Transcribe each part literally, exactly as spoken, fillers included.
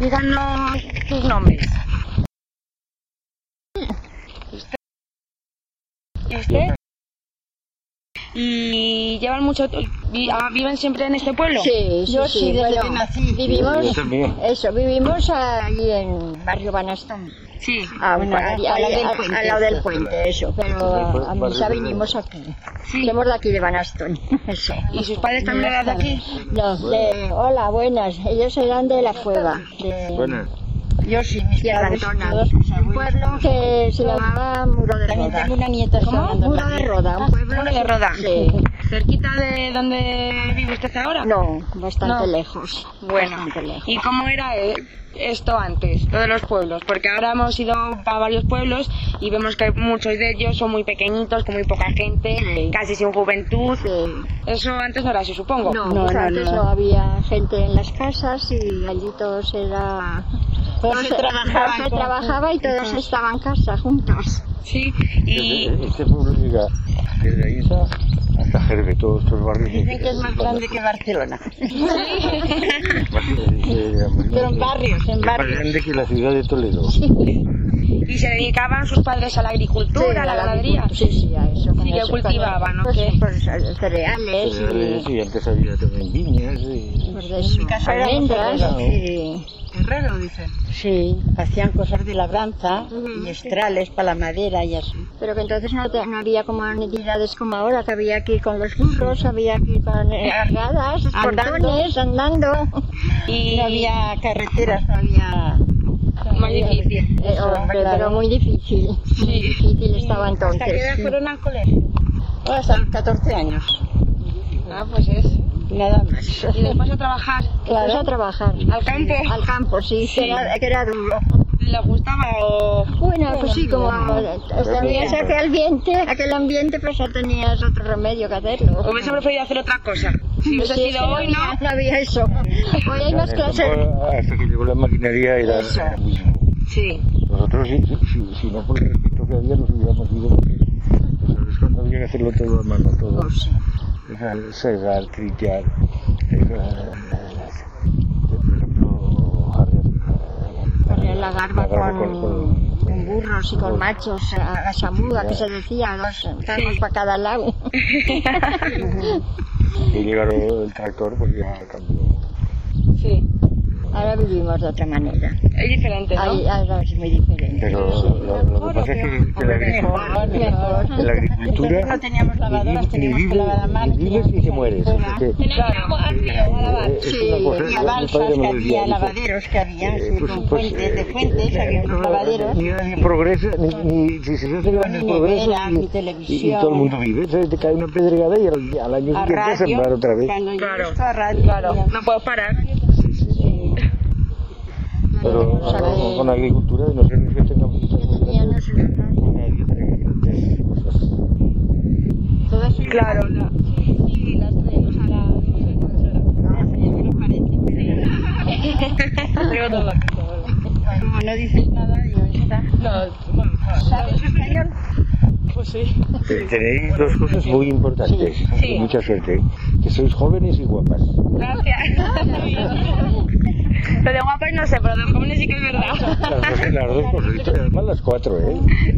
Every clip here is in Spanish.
Díganos sus nombres. ¿Usted? ¿Y usted? ¿Y llevan mucho, viven siempre en este pueblo? Sí, sí, Yo sí, sí, desde bueno, que nací. Vivimos, eso, vivimos ahí en Barrio Banastón. Sí. Ah, Bueno, ahí, al lado ahí, del al- puente, al lado del eso. puente, eso. Pero a misa vinimos aquí. Sí. Somos de aquí de Banastón, eso. ¿Y sus padres también eran de aquí? No, de, hola, buenas. Ellos eran de La Cueva. De, Buenas. Yo sí, mis Tierra padres, Antona. todos mis Un abuelos. pueblo que se llamaba Muro de También Roda. tengo una nieta ¿Cómo? sonando Muro la de vida. Roda, un pueblo Muro de Roda. Sí. ¿Cerquita de donde vive usted ahora? No, bastante No. lejos. Bueno, Bastante lejos. ¿y cómo era eh, esto antes, lo de los pueblos? Porque ahora hemos ido a varios pueblos y vemos que muchos de ellos son muy pequeñitos, con muy poca gente, Sí. casi sin juventud. Sí. Eso antes no era así, supongo. No, No, pues no, antes no. no había gente en las casas y allí todos era... Todos se trabajaban todos se con- trabajaba y todos estaban en casa juntos. Sí, y... Este, este pueblo llega desde Aiza hasta Jerbe, todos estos barrios. Dicen que es más grande que Barcelona. Pero en barrios, en Es más barrios. grande que la ciudad de Toledo. ¿Y se dedicaban sus padres a la agricultura, a la ganadería? Sí, sí, a eso. Sí, que cultivaban, ¿no? Pues, ¿Qué? pues, cereales y... Sí, antes había también viñas y... Pues de eso, mi casa era almendras herrero. y... Herrero, dicen. Sí. Hacían cosas de labranza Ujú. y estrales para la madera y así. Pero que entonces no, te- no había como necesidades como ahora, que había que ir con los burros, había que ir con eh, cargadas, Andando. portones, andando. Y No había carreteras, no había... más difícil. Eh, hombre, claro. pero muy difícil, muy difícil estaba entonces. ¿Hasta qué edad sí. fueron al colegio? Oh, hasta los catorce años. Ah, pues es. Nada más. Y después a trabajar. Después a trabajar. ¿Al campo? Al campo, sí, Sí. Que, era, que era duro. ¿Le gustaba o...? Bueno, pues sí, como tenías aquel ambiente, aquel ambiente, pues no tenías otro remedio que hacerlo. ¿Hubiese preferido hacer otra cosa? Si hubiese Sí, es que sido no hoy, ¿no? había- No había eso. Hoy hay más En el clases. campo, hasta que llegó la maquinaria era Eso. era lo mismo. Sí. Nosotros, si, si, si no por el respeto que había, nos hubiéramos ido porque ¿sabes? Cuando había que hacerlo todo a mano, todo. Oh, sí. Segar, segar, trillar, segar, por ejemplo, Correr la garba garba con, con burros y con machos, a gasamuda, que se decía, dos carros para cada lado. Y llegaron el tractor, pues ya cambió. Sí. Ahora vivimos de otra manera. Es diferente, ¿no? Ahí- Ahora es muy diferente. Pero lo, lo que pasa es que, que la, agricultura, Mejor. en la agricultura No teníamos lavadoras, ni teníamos que vives, lavar a mano. ni vives ni te mueres. Es que, Claro. eh, es Sí, una cosa, Había mi padre balsas me que lo decía, había, dice, lavaderos que había, eh, sí, pues- con pues, fuentes, de eh, fuentes, había unos no, lavaderos. Ni, ni progresa, ni, ni si se hace grandes Ni progresos, nevera, y, ni y, televisión. y todo el mundo vive. ¿Sabes? Te cae una pedregada y al, al año A siguiente sembrar radio, otra vez. cuando yo Claro. esto a radio. Claro, no puedo parar. Sí, sí. Pero O sea, con, que- con agricultura, no sé que tengamos Yo tenía, no sé, nadie trae grandes cosas. Todo eso Claro. sí, las tres, o sea, la... Digo todo. Como no dices nada, digo, está. No, bueno, ¿Sabes español? pues sí. Te- Tenéis dos cosas muy importantes, Sí. mucha suerte, que sois jóvenes y guapas. Gracias. Lo de guapas no sé, pero de jóvenes sí que es verdad. Las dos, las dos cosas, además las cuatro, ¿eh?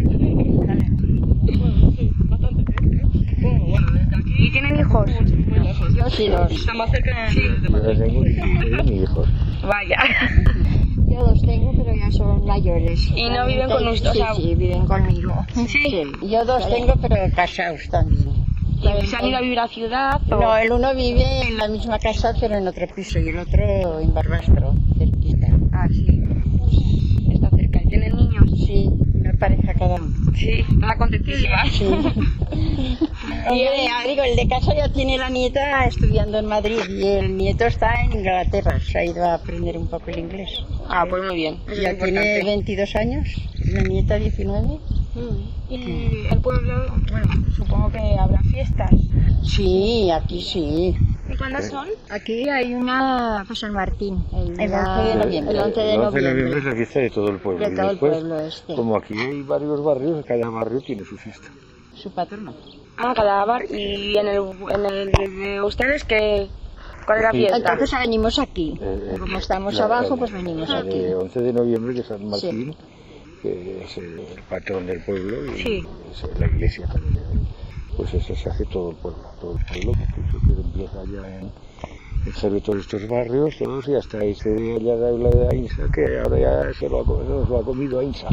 ¿Y tienen hijos? yo sí dos. Está más cerca de... Sí. Yo las tengo ni, ni hijos. Vaya. Yo dos tengo, pero ya son mayores. ¿Y no viven con usted? O Sí, sea- sí, viven conmigo. Sí. Yo dos tengo, pero casados también. ¿Y se han ido a vivir a ciudad? O... No, el uno vive en la misma casa, pero en otro piso, y el otro en Barbastro, cerquita. Ah, sí. Está cerca. ¿Y tienen niños? Sí, una pareja cada uno. Sí. Está contentísima. Sí. Y el, digo, el de casa ya tiene la nieta estudiando en Madrid y el nieto está en Inglaterra, se ha ido a aprender un poco el inglés. Ah, pues muy bien. Eso Ya es tiene importante. veintidós años, la nieta diecinueve. Y el pueblo, bueno, supongo que habrá fiestas. Sí, aquí sí. ¿Y cuándo son? Aquí hay una para San Martín. El, El la- once de noviembre. El once de El once de noviembre noviembre. es la fiesta de todo el pueblo. De y todo el después, pueblo este. como aquí hay varios barrios, cada barrio tiene su fiesta. Su patrono. Ah, cada bar. ¿Y en el, en el de ustedes qué, ¿Cuál es la fiesta? Entonces venimos aquí. Eh, eh, Como estamos la- abajo, la- pues venimos la aquí. de once de noviembre de San Martín, que es el patrón del pueblo y Sí. es la iglesia también. Pues eso se hace todo el pueblo, todo el pueblo, porque eso que empieza ya en, en Jerez, todos estos barrios, todos, y hasta ese de allá de la de Ainsa, que ahora ya se lo ha, co- nos lo ha comido Ainsa.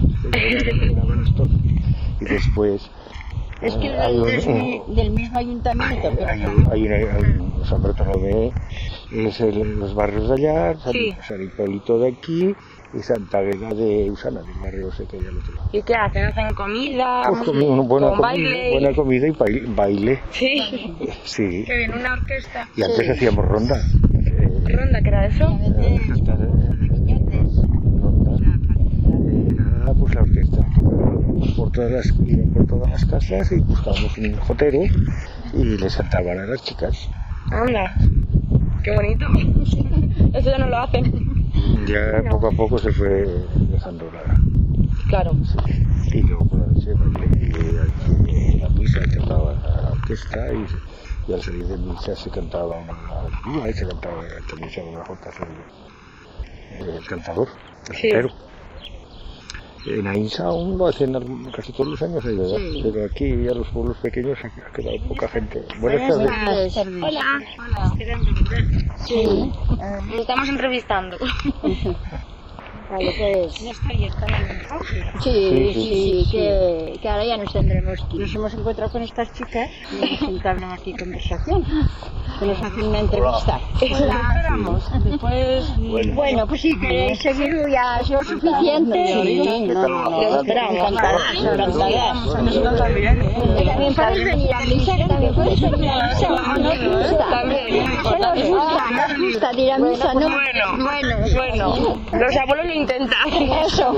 Y después Es que eh, hay del, un- del- del mismo ayuntamiento, pero hay, un- hay, una- hay un San Bartolomé, es el- los barrios de allá, San, Sí. San Hipólito de aquí y Santa Agueda de Usana, del barrio ese que hay al otro lado. ¿Y qué hacen? ¿Hacen comida? Pues comi- una buena, ¿Con comida, baile? buena comida y baile. baile. Sí. Sí. Que viene una orquesta. Y antes hacíamos ronda. Eh, ¿Ronda que era eso? eh, orquesta de- ronda. Era pues la orquesta. Íbamos por todas las, iban por todas las casas y buscábamos un jotero y les cantaban a las chicas. Anda. Qué bonito. Eso ya no lo hacen. Ya poco a poco se fue dejando la... Claro. Y luego por la noche bailé y aquí en la misa cantaba la orquesta y, y al salir de misa se cantaba una una y se cantaba también se llama una jota el, el cantador, el Sí. jotero. En Ainsa aún lo hacen algún- casi todos los años ahí, ¿verdad? Sí. Pero aquí a los pueblos pequeños ha ha quedado poca gente. Buenas Buenas tardes. tardes. Hola. Hola. Sí. Nos estamos entrevistando. Vale, pues. ¿No está abierta la mesa? Sí, sí, sí, que, que ahora ya nos tendremos que ir. Nos hemos encontrado con estas chicas y hemos entablado aquí conversación. Que nos hacen una entrevista. Esperamos. Después. Bueno, pues si queréis seguir ya es lo suficiente. Sí, no, no, no. Lo esperamos. Encantadas, encantadas. Y también podéis venir a misa, que también podéis venir a misa, ¿o no os gusta? También. Eso nos gusta, nos gusta ir a misa, ¿no? Bueno, bueno, bueno. Los abuelos lo intentan. Eso.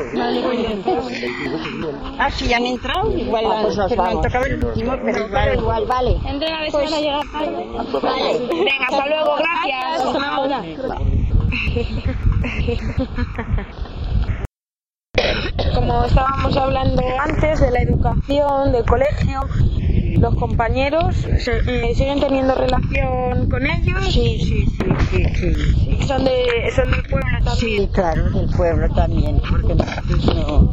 Ah, sí, han entrado. Igual Ah, pues nos que no han vamos. tocado el último, pero Pero igual. igual, vale. Entren a ver si Pues- van a llegar tarde. Vale. Venga, hasta luego, gracias. Como estábamos hablando antes de la educación, del colegio, los compañeros se- eh, siguen teniendo relación con ellos. Sí, sí, sí, sí, sí, sí. Son de son del pueblo también. Sí, claro, del pueblo también, porque nosotros no,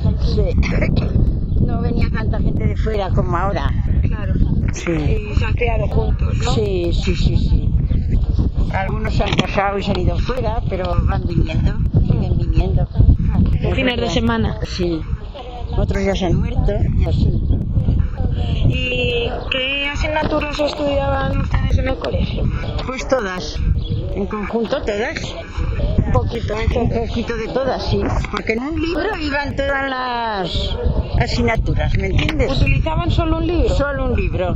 sí, no venía tanta gente de fuera como ahora. Claro. Sí, Y se han criado juntos, ¿no? sí, sí, sí, sí. Algunos se han casado y se han ido fuera, pero van viniendo, siguen viniendo. Los fines de semana. Sí, otros ya se han muerto y así. ¿Y qué asignaturas estudiaban ustedes en el colegio? Pues todas, en conjunto todas. Un poquito, un poquito de todas, sí. Porque en un libro iban todas las asignaturas, ¿me entiendes? ¿Utilizaban solo un libro? Solo un libro.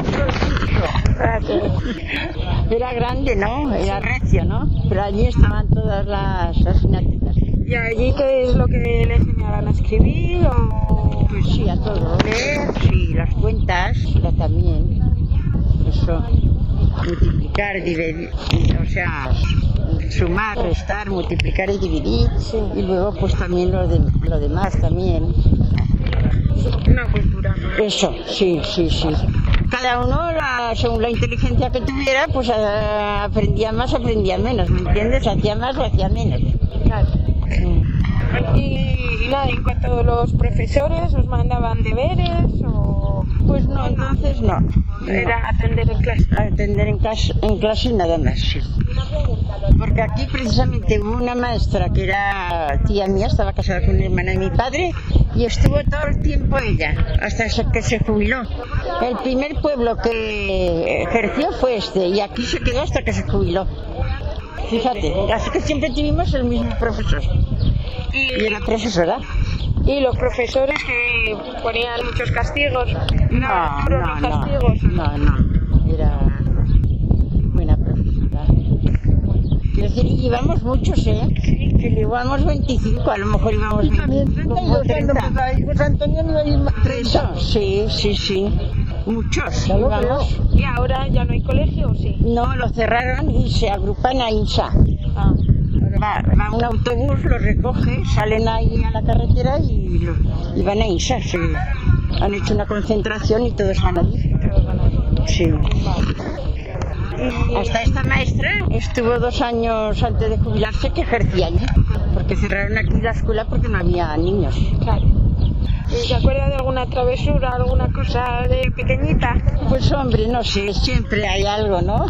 Era grande, ¿no? Era recio, ¿no? Pero allí estaban todas las asignaturas. ¿Y allí qué es lo que le enseñaban a escribir o...? Pues sí, a todo. Leer, sí, las cuentas, la también. Eso. Multiplicar, dividir, o sea, sumar, restar, multiplicar y dividir. Y luego pues también lo, de, lo demás también. Una cultura. Eso, sí, sí, sí. Cada uno, la- según la inteligencia que tuviera, pues a- aprendía más, aprendía menos, ¿me entiendes? Hacía más o hacía menos. Claro. Sí. Y, y nada, en cuanto a los profesores, ¿os mandaban deberes o...? Pues no, entonces no. Era atender en clase. Atender en clase, en clase nada más, sí. Porque aquí precisamente hubo una maestra que era tía mía, estaba casada con una hermana de mi padre y estuvo todo el tiempo ella, hasta que se jubiló. El primer pueblo que ejerció fue este y aquí se quedó hasta que se jubiló. Fíjate, así que siempre tuvimos el mismo profesor. Y era profesora. Y los profesores que ponían muchos castigos. No, duros no, los no, castigos. no, no, era buena profesora. Quiero decir, y llevamos muchos, ¿eh? Que llevamos veinticinco, a lo mejor íbamos veinticinco, como treinta. treinta, sí, sí, sí, muchos llevamos. ¿Y ahora ya no hay colegio o sí? No, lo cerraron y se agrupan a INSA. Ah. Va, va un autobús, los recoge, salen ahí a la carretera y, lo- y van a INSA. Sí. Han hecho una concentración y todos van allí. Sí. Y hasta esta maestra estuvo dos años antes de jubilarse que ejercía allí, porque cerraron aquí la escuela porque no había niños. Claro. ¿Y se acuerda de alguna travesura, alguna cosa de pequeñita? Pues hombre, no sé, siempre hay algo, ¿no?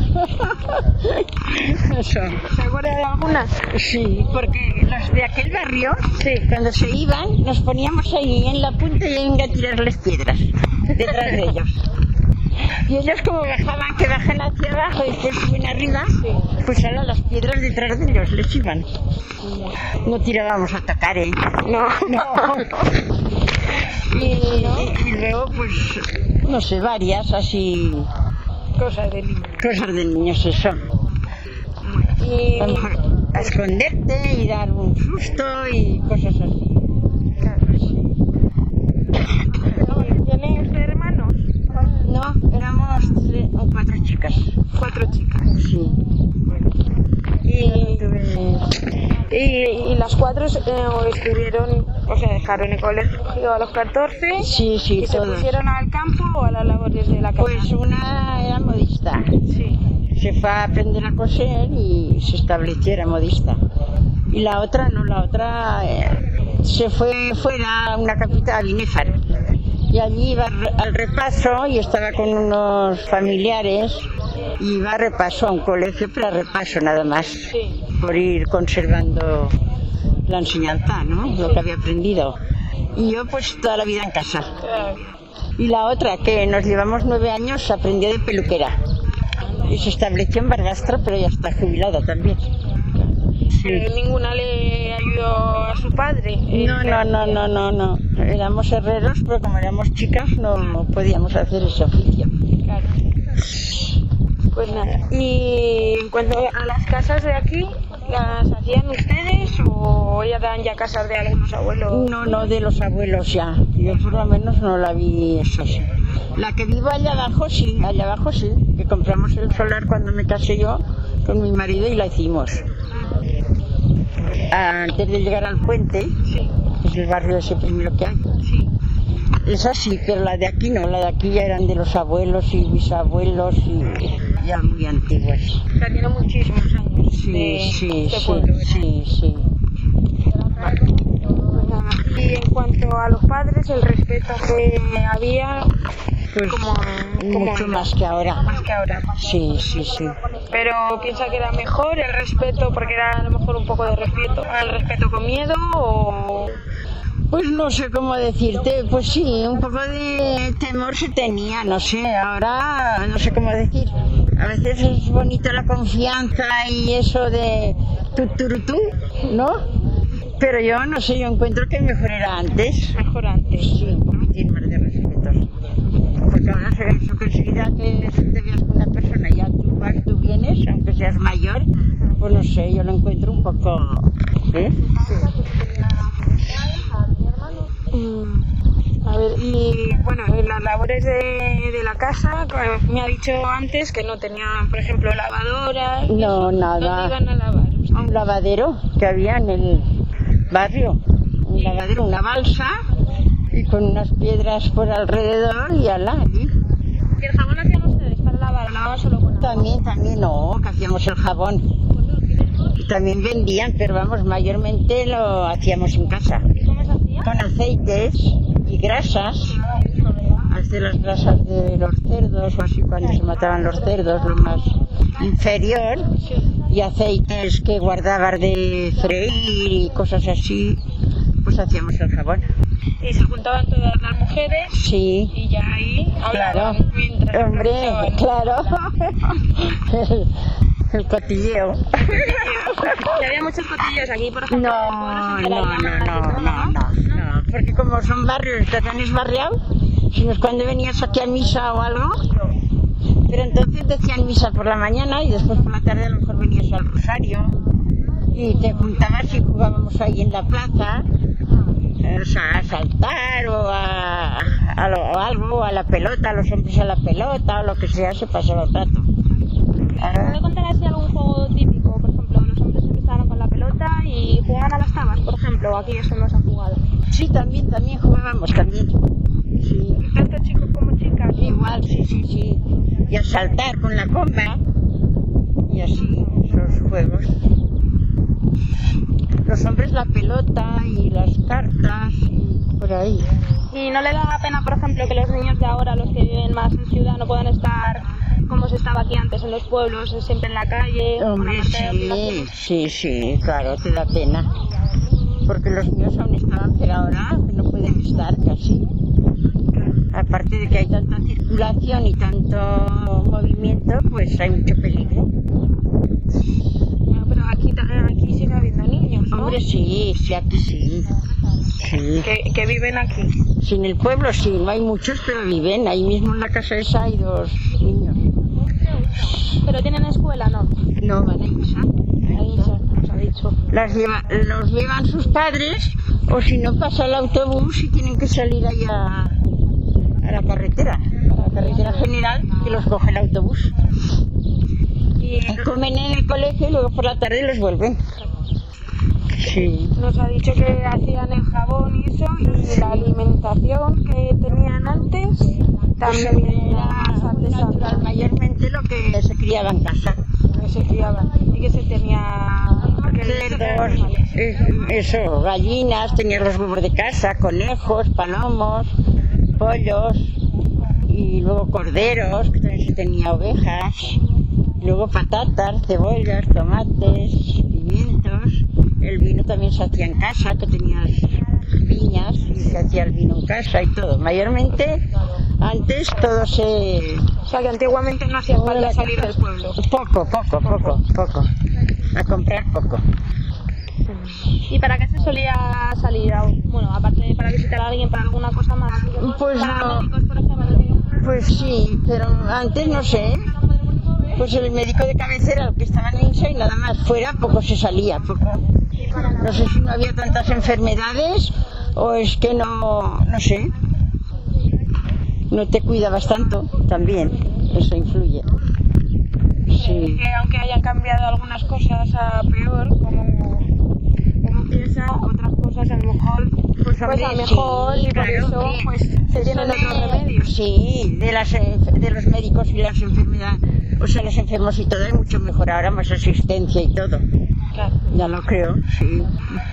Eso. ¿Se acuerda de alguna? Sí, porque los de aquel barrio, Sí. cuando se iban, nos poníamos ahí en la punta y venga a tirarles piedras detrás de ellos. Y ellos como bajaban, que bajan hacia abajo y después suben arriba, pues ahora las piedras detrás de ellos les iban. No tirábamos a atacar, ¿eh? No, No. Y, y, y luego, pues, no sé, varias así, cosas de niño. cosas de niños, eso. Y A lo mejor a esconderte y dar un susto y cosas así. ¿tiene usted hermanos? No, éramos tres, o cuatro chicas. Cuatro chicas. Sí. Y, Tuve- y, y las cuatro eh, estuvieron, o sea, dejaron el colegio a los catorce Sí, sí, y se todos. pusieron al campo o a las labores de la casa. Pues una era modista. Sí. Se fue a aprender a coser y se estableció, era modista. Y la otra no, la otra eh, se fue fuera a una capital, a Binéfar. Y allí iba al repaso y estaba con unos familiares. Y iba a repaso a un colegio, pero a repaso nada más. Sí. Por ir conservando la enseñanza, ¿no? Lo que había aprendido. Y yo pues toda la vida en casa. Y la otra, que nos llevamos nueve años, aprendió de peluquera. Y se estableció en Barbastro, pero ya está jubilada también. Pero ninguna le ayudó a su padre. eh, No, no, no, no, no, no. Éramos herreros, pero como éramos chicas no, no podíamos hacer ese oficio. Claro. Pues nada. Y en cuanto a las casas de aquí, ¿las hacían ustedes o eran ya casas de algunos abuelos? No, no, de los abuelos ya. Yo por lo menos no la vi eso sí. La que vivo allá abajo sí, allá abajo sí. Que compramos el solar cuando me casé yo con mi marido y la hicimos. Antes de llegar al puente, Sí. es el barrio ese primero que hay. Sí. Esa sí, pero la de aquí no, la de aquí ya eran de los abuelos y bisabuelos y ya muy antiguas. O sea, tiene muchísimos años. Sí, de, sí, de sí, pueblo, ¿verdad? sí, sí. Pues nada. Y en cuanto a los padres, el respeto que había, Pues como, como mucho era. más que ahora. Más que ahora. Sí, sí, sí. Pero piensa que era mejor el respeto, porque era a lo mejor un poco de respeto, el respeto con miedo o... Pues no sé cómo decirte, pues sí, un poco de temor se tenía, no sé, ahora no sé cómo decir. A veces es bonita la confianza y eso de tú, tú, tú, ¿no? Pero yo no sé, yo encuentro que mejor era antes. Mejor antes. Sí, un poquitín más de respeto. Porque ahora se ve eso que enseguida que te veas con una persona y ya tú vas, tú vienes, aunque seas mayor, pues no sé, yo lo encuentro un poco... ¿eh? Mm, A ver, y bueno, en las labores de, de la casa, me ha dicho antes que no tenían, por ejemplo, lavadoras. No, eso. nada. ¿Dónde iban a lavar? A un lavadero que había en el barrio, un lavadero, una balsa y con unas piedras por alrededor y ala, allí. ¿Y el jabón hacían ustedes para lavar? ¿O lavaban solo con agua? También, también, no, que hacíamos el jabón. Y también vendían, pero vamos, mayormente lo hacíamos en casa. ¿Y cómo se hacía? Con aceites y grasas, hacer las grasas de los cerdos o así cuando se mataban los cerdos, lo más inferior, y aceites que guardabas de freír y cosas así, pues hacíamos el jabón. Y se juntaban todas las mujeres Sí, y ya ahí claro, hablaban mientras hombre, realizaban. claro, el, el cotilleo. ¿Y había muchos cotilleos aquí, por ejemplo? No, en pueblos no, entre las no, llamas no, y no, todo, no, no, porque como son barrios, está tan esbarriado, si no es cuando venías aquí a misa o algo, pero entonces decían misa por la mañana y después por la tarde a lo mejor venías al rosario y te juntabas y jugábamos ahí en la plaza, o sea, a saltar o a, a, lo, o algo, a la pelota, los hombres a la pelota o lo que sea, se pasaba el rato. ¿Me puede contar así algún juego típico? Por ejemplo, los hombres empezaron con la pelota y jugaban a las tabas, por ejemplo, aquí eso no se ha jugado. Sí, también, también jugábamos, también. Sí. Tanto chicos como chicas. Igual, sí, sí, sí. Y a saltar con la comba, así, los juegos. Los hombres la pelota y las cartas y por ahí. ¿Y no le da pena, por ejemplo, que los niños de ahora, los que viven más en ciudad, no puedan estar como se estaba aquí antes en los pueblos, siempre en la calle? Hombre, sí, sí, sí, claro, te da pena. Porque los niños aún estaban, pero ahora no pueden estar casi. Aparte de que hay tanta circulación y tanto movimiento, pues hay mucho peligro. Bueno, pero aquí, aquí sigue habiendo niños, ¿no? Hombre, sí, sí, aquí sí. Sí. Que, que viven aquí. Sí, en el pueblo sí, no hay muchos, pero viven. Ahí mismo en la casa esa hay dos niños. ¿Pero tienen escuela, no? No, van a misa. A misa, nos ha dicho. Las lleva, los llevan sus padres, o si no pasa el autobús y tienen que salir ahí a, a la carretera, a la carretera general, que los coge el autobús. Y comen en el colegio y luego por la tarde los vuelven. Sí. Nos ha dicho que hacían el jabón y eso, y la alimentación que tenían antes también era más artesanal. Mayormente lo que se criaba en casa. Que se criaban y que se tenía cerdos, eh, eso, gallinas, tenía los huevos de casa, conejos, palomos, pollos y luego corderos, que también se tenía ovejas, luego patatas, cebollas, tomates, pimientos. El vino también se hacía en casa, que tenías viñas y se hacía el vino en casa y todo. Mayormente antes todo se... O sea, que antiguamente no hacía falta salir del pueblo. Poco, poco, poco, poco. A comprar poco. ¿Y para qué se solía salir? Bueno, aparte de para visitar a alguien, para alguna cosa más. Pues para no. médicos, por ejemplo. Pues sí, pero antes no sé. Pues el médico de cabecera, el que estaba en Insa y nada más. Fuera poco se salía, poco. No sé si no había tantas enfermedades o es que no, no sé. No te cuidabas tanto, también, eso influye. Sí. Que aunque hayan cambiado algunas cosas a peor, como, como piensa, otras cosas a lo mejor, pues, pues a mejor, sí, y por claro, eso pues se tienen otros remedios. Sí, de, las, de los médicos y las enfermedades, o sea, los enfermos y todo, hay mucho mejor ahora, más asistencia y todo. Claro. Ya lo creo, sí.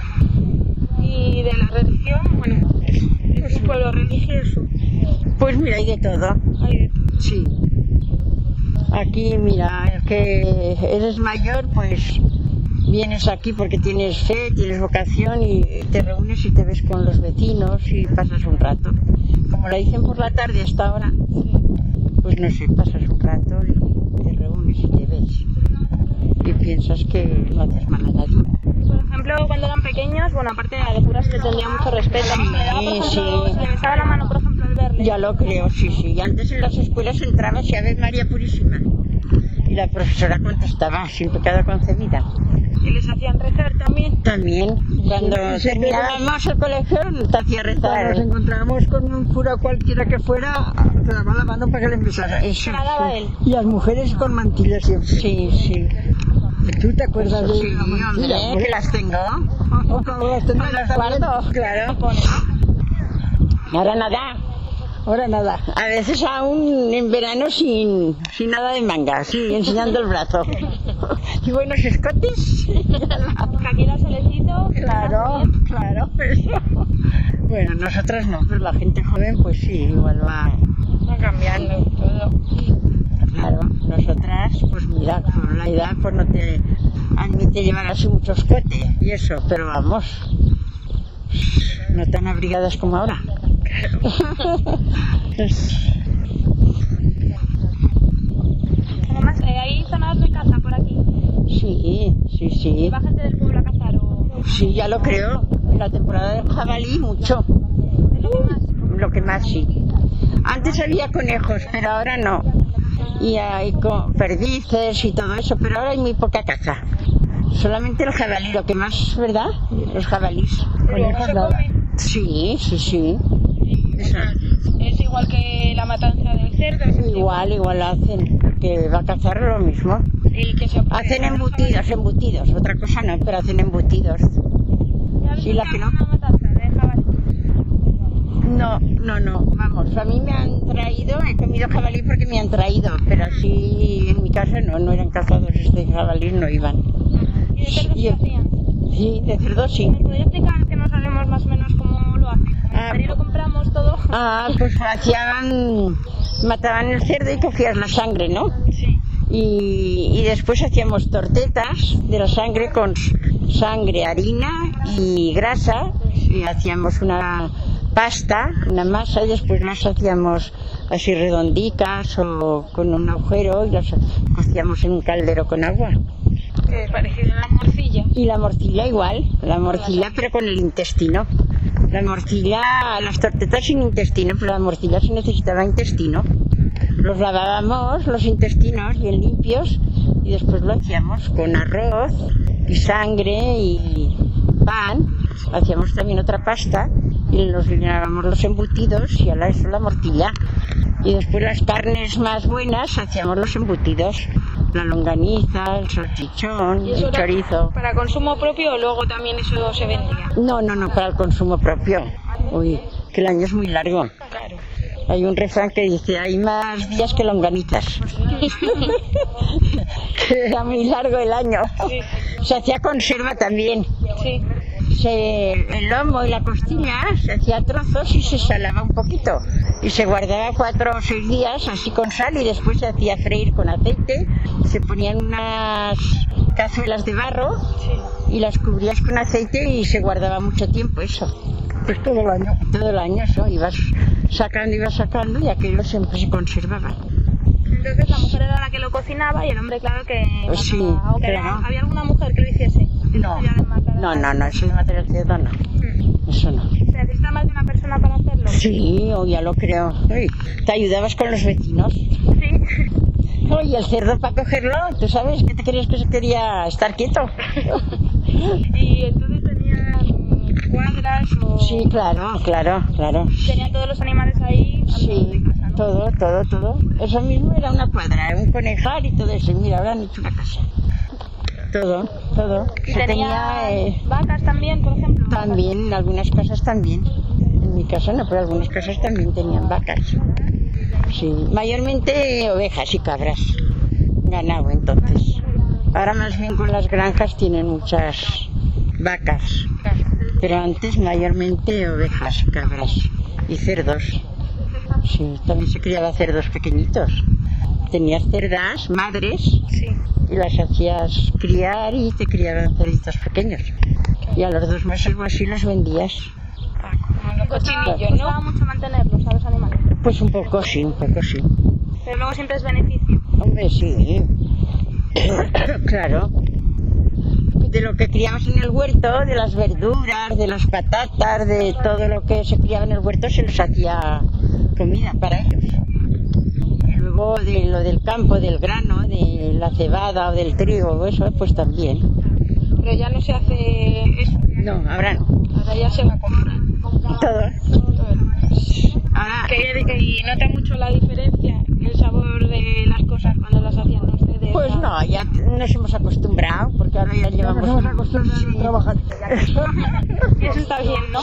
Y de la religión, bueno, es un pueblo religioso. Pues mira, hay de todo. Hay de todo. Sí. Aquí, mira, el que eres mayor, pues vienes aquí porque tienes fe, tienes vocación y te reúnes y te ves con los vecinos y pasas un rato. Como la dicen por la tarde hasta ahora, pues no sé, pasas un rato y te reúnes y te ves. Y piensas que no haces mal a nadie. Por ejemplo, cuando eran pequeños, bueno, aparte de la de cura se le tendría mucho respeto. Sí, se le daba, por ejemplo, sí. se le besaba la mano, por ejemplo, al verle. Ya lo creo, sí, sí. Y antes en las escuelas entrabas y Ave María Purísima. Y la profesora contestaba, sin pecado concebida. ¿Y les hacían rezar también? También. Cuando sí, terminábamos el colegio, te hacía rezar. Cuando nos encontrábamos con un cura cualquiera que fuera, te daba la mano para que le empezara. Eso. La daba él. Y las mujeres con mantillas siempre. Sí, sí. ¿Tú te acuerdas de Sí, hombre, que las tengo. ¿O cómo las tenías Las también? guardo, claro. Ahora nada. Ahora nada. A veces aún en verano sin, sin nada de manga, sí, enseñando el brazo. Y buenos escotes. Que aquí da solecito. Claro, claro, eso. Bueno, nosotras no, pero la gente joven pues sí, igual va, Va cambiando todo. claro. Nosotras, pues mira, con la edad pues no te admite llevar así mucho escote y eso, pero vamos, no tan abrigadas como ahora. Además, eh, ¿hay zonas de caza por aquí? Sí, sí, sí. ¿Va gente del pueblo a cazar o...? Sí, ya lo creo. En la temporada del jabalí mucho. ¿Es lo que más? Lo que más sí. Antes había conejos, pero ahora no. Y hay co- perdices y todo eso, pero ahora hay muy poca caza. Solamente el jabalí, lo que más, ¿verdad? Los jabalís. ¿Luego se come? Sí, sí, sí. Eso. Es igual que la matanza del cerdo. ¿Es Igual, igual hacen. Que va a cazar lo mismo. Y que se Hacen embutidos, embutidos. Otra cosa no, pero hacen embutidos. ¿Ya habéis Sí, la visto que no. alguna matanza de jabalí? No, No, no, vamos, a mí me han traído, he comido jabalí porque me han traído, pero así en mi casa no, no eran cazadores de jabalí, no iban. ¿Y de cerdos qué hacían? Sí, de cerdos sí. ¿Me podría explicar que no sabemos más o menos cómo lo hacen? Ah, Ahí lo compramos todo. Ah, pues hacían, mataban el cerdo y cogías la sangre, ¿no? Sí. Y, y después hacíamos tortetas de la sangre con sangre, harina y grasa, y hacíamos una pasta, una masa, y después las hacíamos así redondicas o con un agujero y las cocíamos en un caldero con agua. Que es parecido a la morcilla. Y la morcilla igual, la morcilla pero con el intestino. La morcilla, las tortetas sin intestino, pero la morcilla se necesitaba intestino. Los lavábamos, los intestinos bien limpios, y después lo hacíamos con arroz y sangre y pan. Hacíamos también otra pasta y los llenábamos los embutidos y a la eso la morcilla. Y después las carnes más buenas hacíamos los embutidos, la longaniza, el salchichón, ¿Y eso el era chorizo. para consumo propio o luego también eso se vendía? No, no, no, para el consumo propio. Uy, que el año es muy largo. Claro. Hay un refrán que dice, hay más días que longanizas. Que era muy largo el año. Sí. Se hacía conserva también. Sí. Se, el lomo y la costilla se hacía trozos y se salaba un poquito. Y se guardaba cuatro o seis días así con sal y después se hacía freír con aceite. Se ponían unas cazuelas de barro y las cubrías con aceite y se guardaba mucho tiempo eso. Pues todo el año. Todo el año eso, ibas sacando, ibas sacando y aquello siempre se conservaba. Entonces la mujer era la que lo cocinaba y el hombre, claro, que... Pues sí, mataba. Aunque claro. era- ¿Había alguna mujer que lo hiciese? No, Ya de matar a- no, no, no, eso de matar al cerdo no, Mm. eso no. ¿Se necesita más de una persona para hacerlo? Sí, o ya lo creo. Uy, te ayudabas con los vecinos. Sí. Oye, el cerdo para cogerlo, ¿tú sabes qué te crees que se quería estar quieto? Y entonces tenían cuadras o... Sí, claro, claro, claro. Tenían todos los animales ahí. Sí, todo, todo, todo. Eso mismo era una cuadra, un conejar y todo eso. Y mira, ahora han hecho una casa. Todo, todo. ¿Y Se tenía tenía eh, vacas también, por ejemplo? también, en algunas casas también. En mi casa no, pero algunas casas también tenían vacas. Sí, mayormente ovejas y cabras. Ganado entonces. Ahora más bien con las granjas tienen muchas vacas. Pero antes mayormente ovejas, cabras y cerdos. Sí, también se criaba cerdos pequeñitos. Tenías cerdas, madres, Sí. y las hacías criar y te criaban cerditos pequeños. Y a los dos meses o así los vendías. Como cochinillos, ¿no? Costaba mucho mantenerlos a los animales. Pues un poco sí, un poco sí. Pero luego siempre es beneficio. Hombre, sí. Claro. De lo que criabas en el huerto, de las verduras, de las patatas, de todo lo que se criaba en el huerto, se les hacía comida para ellos. Y luego de lo del campo, del grano, de la cebada o del trigo, o eso, pues también. Pero ya no se hace eso. No, ahora no. Ahora ya se va a comprar. Todo. Ahora, Que, que y nota mucho la diferencia, el sabor de las cosas cuando las hacían ustedes. pues no, ya nos hemos acostumbrado, porque ahora ya Ya llevamos... nos hemos acostumbrado a trabajar. Y eso está bien, ¿no?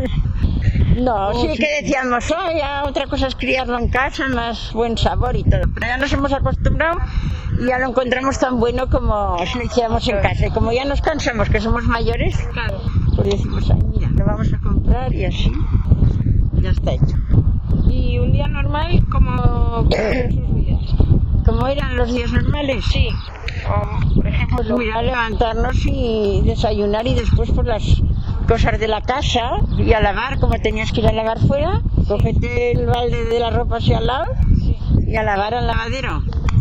No, sí que decíamos, oh, ya otra cosa es criarlo en casa, más buen sabor y todo. Pero ya nos hemos acostumbrado y ya lo encontramos tan bueno como si lo hiciéramos en casa. Y como ya nos cansamos, que somos mayores, Claro. pues decimos, ay, mira, lo vamos a comprar y así ya está hecho. Y un día normal, como en sus vidas. ¿Cómo eran los días normales? Sí. O, por ejemplo, Pues mira, levantarnos y desayunar y después por las cosas de la casa y a lavar, como tenías que ir a lavar fuera, cogerte el balde de la ropa hacia al lado sí. y a lavar al lavadero.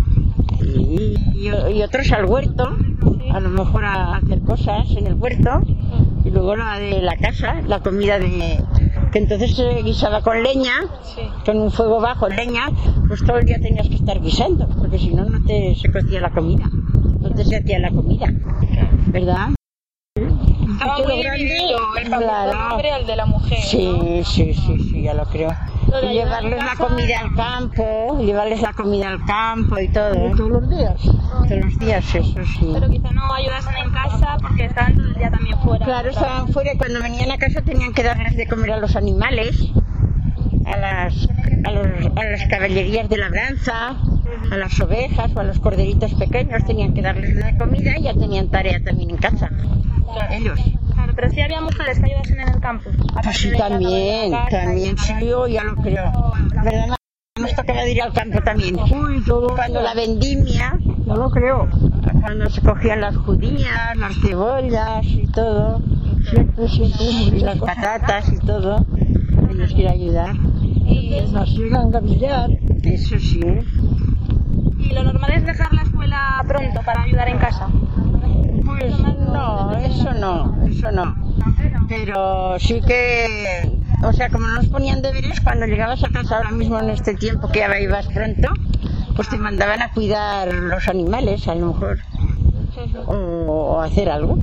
Y, y, y otros al huerto, a lo mejor a hacer cosas en el huerto. Y luego la de la casa, la comida de... que entonces se guisaba con leña, Sí. con un fuego bajo, leña, pues todo el día tenías que estar guisando, porque si no, no te se cocía la comida, no te se hacía la comida, ¿verdad? Estaba Todo muy grande, dividido el papel claro. del hombre al de la mujer. Sí, sí, sí, sí, ya lo creo. Lo de Y ayudar en llevarles la casa. comida al campo, llevarles la comida al campo y todo, Todos los días. todos los días, eso sí. Pero quizá no ayudasen en casa porque estaban todo el día también fuera. Claro, estaban fuera y cuando venían a casa tenían que darles de comer a los animales. a las, a, los, a las caballerías de labranza, a las ovejas o a los corderitos pequeños, tenían que darles la comida y ya tenían tarea también en casa, ellos. Claro, pero sí había mujeres que ayudasen en el campo. Pues sí, también, también, sí, yo ya lo creo. ¿Verdad? Nos tocaba ir al campo también. Uy, todo. Cuando la vendimia, No lo creo. cuando se cogían las judías, las cebollas y todo, Siempre, siempre. y las patatas y todo, ellos quieren ayudar. Y, Las llegan a gavillar. Eso sí. y lo normal es dejar la escuela pronto para ayudar en casa. Pues no, eso no, eso no. Pero sí que, o sea, como nos ponían deberes, cuando llegabas a casa ahora mismo en este tiempo que ya ibas pronto, pues te mandaban a cuidar los animales, a lo mejor, o, o hacer algo.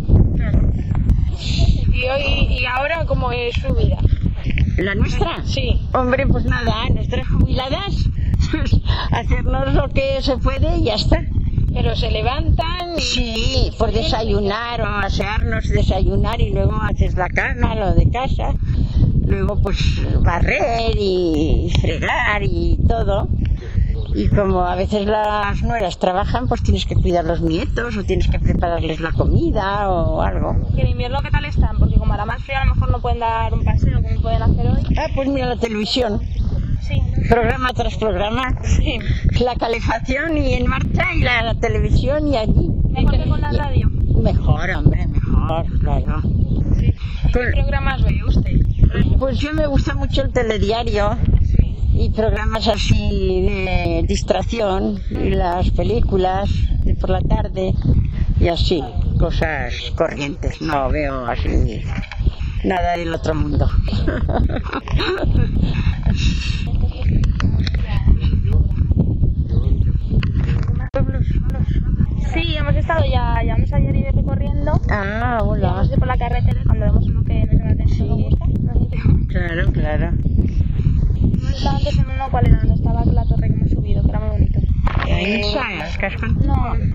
Y hoy y ahora, ¿cómo es su vida? ¿La nuestra? Sí. Hombre, pues nada, nuestras jubiladas, pues hacernos lo que se puede y ya está. Pero se levantan y... Sí, por desayunar o asearnos, desayunar y luego haces la cama, lo de casa, luego pues barrer y fregar y todo. Y como a veces las nueras trabajan, pues tienes que cuidar los nietos o tienes que prepararles la comida o algo. ¿Y en invierno qué tal están? Porque como hará más frío a lo mejor no pueden dar un paseo como pueden hacer hoy. Ah, pues mira la televisión, Sí. programa tras programa, Sí. la calefacción y en marcha y la, la televisión y allí. Mejor que con la radio. Mejor, hombre, mejor, claro. Sí. ¿Y qué Con- programas ve usted? Pues yo me gusta mucho el telediario Sí. y programas así de distracción y las películas de por la tarde y así, cosas corrientes. No veo así nada del otro mundo. Sí, hemos estado ya, ya hemos ayer ido recorriendo. Ah, Ya hola. hemos ido por la carretera y cuando vemos uno que nos llama la atención nos gusta. nos gusta. Claro, claro. Hemos estado antes en uno, ¿cuál era? Donde estaba la torre que hemos subido, que era muy bonito. Ahí sabes, ¿qué has contado? No.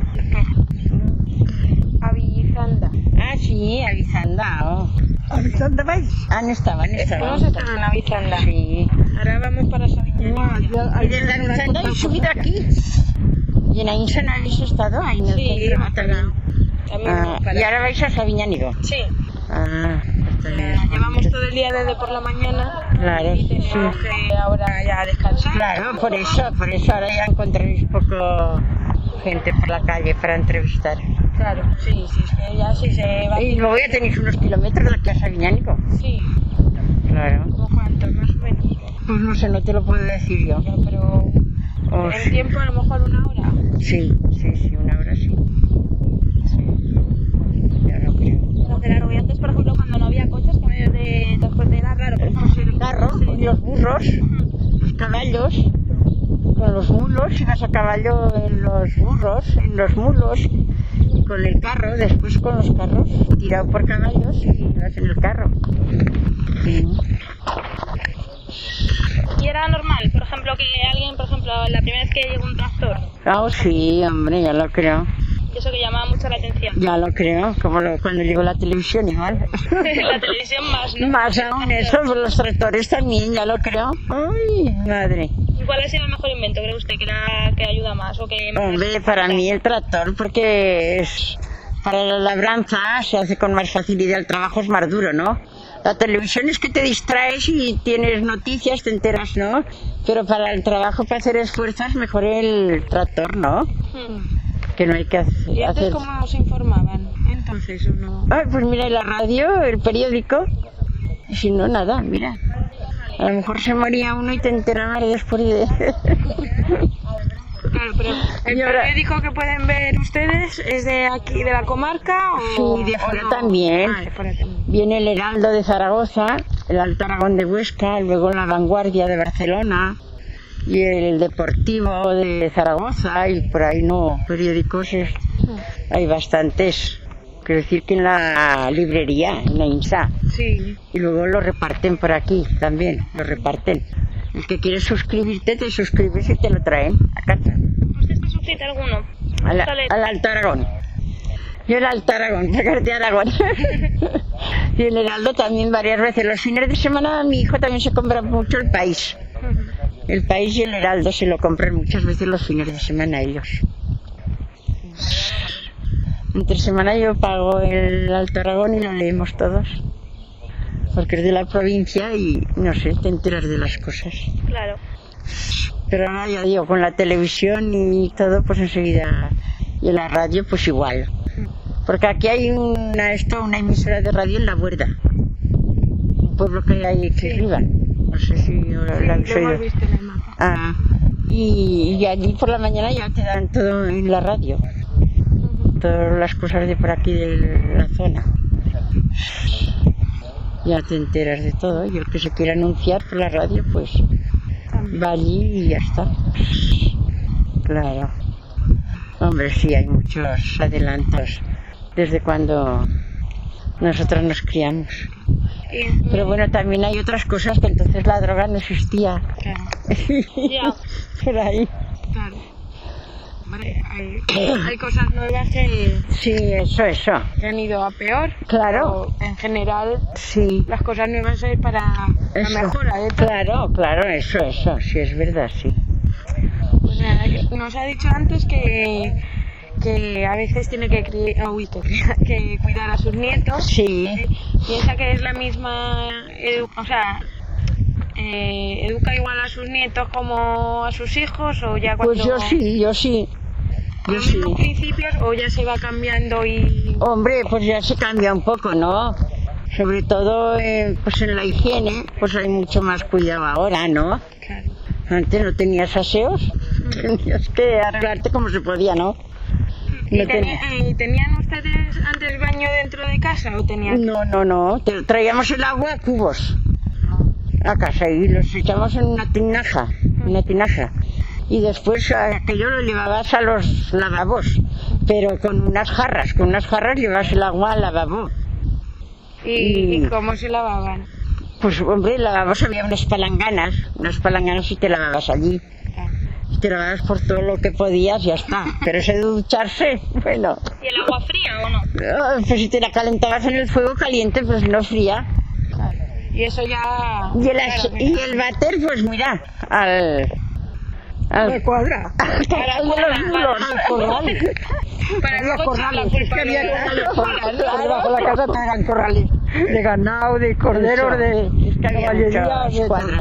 Avizanda. Ah, sí, Avizanda. Oh. ¿Dónde vais? Han estado, han estado. Hemos estado en Avizanda. Sí. Ahora vamos para Sabiñana. Y desde Avizanda he subido aquí. ¿Y en Ainsa no habéis estado? Ahí en el Sí, centro hemos también. También Ah, hemos parado. y ahora vais a Sabiñánigo. Sí. Ah, está bien. Eh, llevamos todo el día desde por la mañana. Claro, Y tenemos sí. que ahora ya descansar. Claro, por eso, por eso ahora ya encontraréis poco gente por la calle para entrevistar. Claro, sí, sí, es que ya sí se va. Y luego ya tenéis unos kilómetros de aquí a Sabiñánigo. Sí, Claro. ¿como cuántos más o menos? Pues no sé, no te lo puedo decir yo. Ya, pero Oh, en sí. tiempo a lo mejor una hora. Sí, sí, sí, una hora sí. Sí. Ya lo creo. No, claro, y antes, por ejemplo, cuando no había coches, que medio de transporte era raro, por ejemplo, El carro, y los burros, los caballos, con los mulos, ibas a caballo en los burros, en los mulos, y con el carro, después con los carros, tirado por caballos y ibas en el carro. Sí. Y era normal, por ejemplo, que alguien, por ejemplo, la primera vez que llegó un tractor, Ah, oh, sí, hombre, ya lo creo. y eso que llamaba mucho la atención. Ya lo creo, como lo- cuando llegó la televisión igual. La televisión más, ¿no? Más aún eso, pues los tractores también, ya lo creo. Ay, madre. ¿Y cuál ha sido el mejor invento, cree usted, que, la, que ayuda más? O que más- Hombre, para mí el tractor, porque es para la labranza se hace con más facilidad, el trabajo es más duro, ¿no? La televisión es que te distraes y tienes noticias, te enteras, ¿no? Pero para el trabajo, para hacer esfuerzos, mejor el tractor, ¿no? Hmm. Que no hay que hacer... ¿Y antes hacer- cómo se informaban? Entonces, uno... Ay, pues mira, la radio, el periódico, y si no, nada, mira. A lo mejor se moría uno y te enterabas después de... Claro, pero el Y ahora- periódico que pueden ver ustedes es de aquí, de la comarca o... Sí, de o fuera no? también. Ah, de fuera también. Viene el Heraldo de Zaragoza, el Alto Aragón de Huesca, luego la Vanguardia de Barcelona y el Deportivo de Zaragoza y por ahí no, periódicos es- hay bastantes. Quiero decir que en la librería, en la INSA, Sí. y luego lo reparten por aquí también, lo reparten. El que quiere suscribirte, te suscribes y te lo traen a casa. ¿Usted está suscrito a alguno? Al, Sale- al Alto Aragón. Yo el Alto Aragón, sacarte Aragón. Y el Heraldo también varias veces. Los fines de semana mi hijo también se compra mucho El País. El País y el Heraldo se lo compran muchas veces los fines de semana ellos. Entre semana yo pago el Alto Aragón y lo leemos todos. Porque es de la provincia y, no sé, te enteras de las cosas. Claro. Pero ahora ya digo, con la televisión y todo, pues enseguida... Y en la radio, pues igual. Porque aquí hay una, esto, una emisora de radio en La Buerda. Un pueblo que hay aquí arriba. No sé si la, la habéis oído. Lo hemos visto en el mapa. Ah, y, y allí por la mañana ya te dan todo en la radio. Todas las cosas de por aquí de la zona. Ya te enteras de todo. Y el que se quiera anunciar por la radio, pues va allí y ya está. Claro. Hombre, sí, hay muchos adelantos desde cuando nosotros nos criamos. Pero bueno, también hay otras cosas que entonces la droga no existía. Claro. Ya. Por ahí. Claro. Vale, hay, hay cosas nuevas que, Sí, eso, eso. que han ido a peor. Claro. Pero en general, Sí. las cosas nuevas es para la Eso. mejora de todo. Claro, claro, eso, eso. Sí, es verdad, sí. Pues nada, nos ha dicho antes que, que a veces tiene que, cri- oh, uy, que, que cuidar a sus nietos. Sí. Piensa que es la misma, edu- o sea, eh, educa igual a sus nietos como a sus hijos, o ya cuando Pues yo sí, yo sí. Yo los sí. mismos principios, o ya se va cambiando y Hombre, pues ya se cambia un poco, ¿no? Sobre todo eh, pues en la higiene, pues hay mucho más cuidado ahora, ¿no? claro. Antes no tenías aseos, tenías que arreglarte como se podía, ¿no? ¿Y, No teni- tenía- eh, ¿Tenían ustedes antes baño dentro de casa o tenían? No, no, no, te- traíamos el agua a cubos a casa y los echamos en una tinaja, una tinaja. Y después aquello lo llevabas a los lavabos, pero con unas jarras, con unas jarras llevabas el agua al lavabo. ¿Y, y- y cómo se lavaban? Pues hombre, lavabos había unas palanganas, unas palanganas y te lavabas allí. Claro. Y te lavabas por todo lo que podías y ya está. Pero ese de ducharse, bueno, ¿Y el agua fría o no? ah, pues si te la calentabas en el fuego caliente, pues no fría. Claro. Y eso ya... Y el, as- claro, y el bater, pues mira, al... al Me cuadra. al corral de los bulos. Al corral. para Había luego echar la corrales, es culpa que a había los- corrales por debajo de la casa, te eran corrales de ganado, de corderos, de Es que había caballería, muchas de cuadras.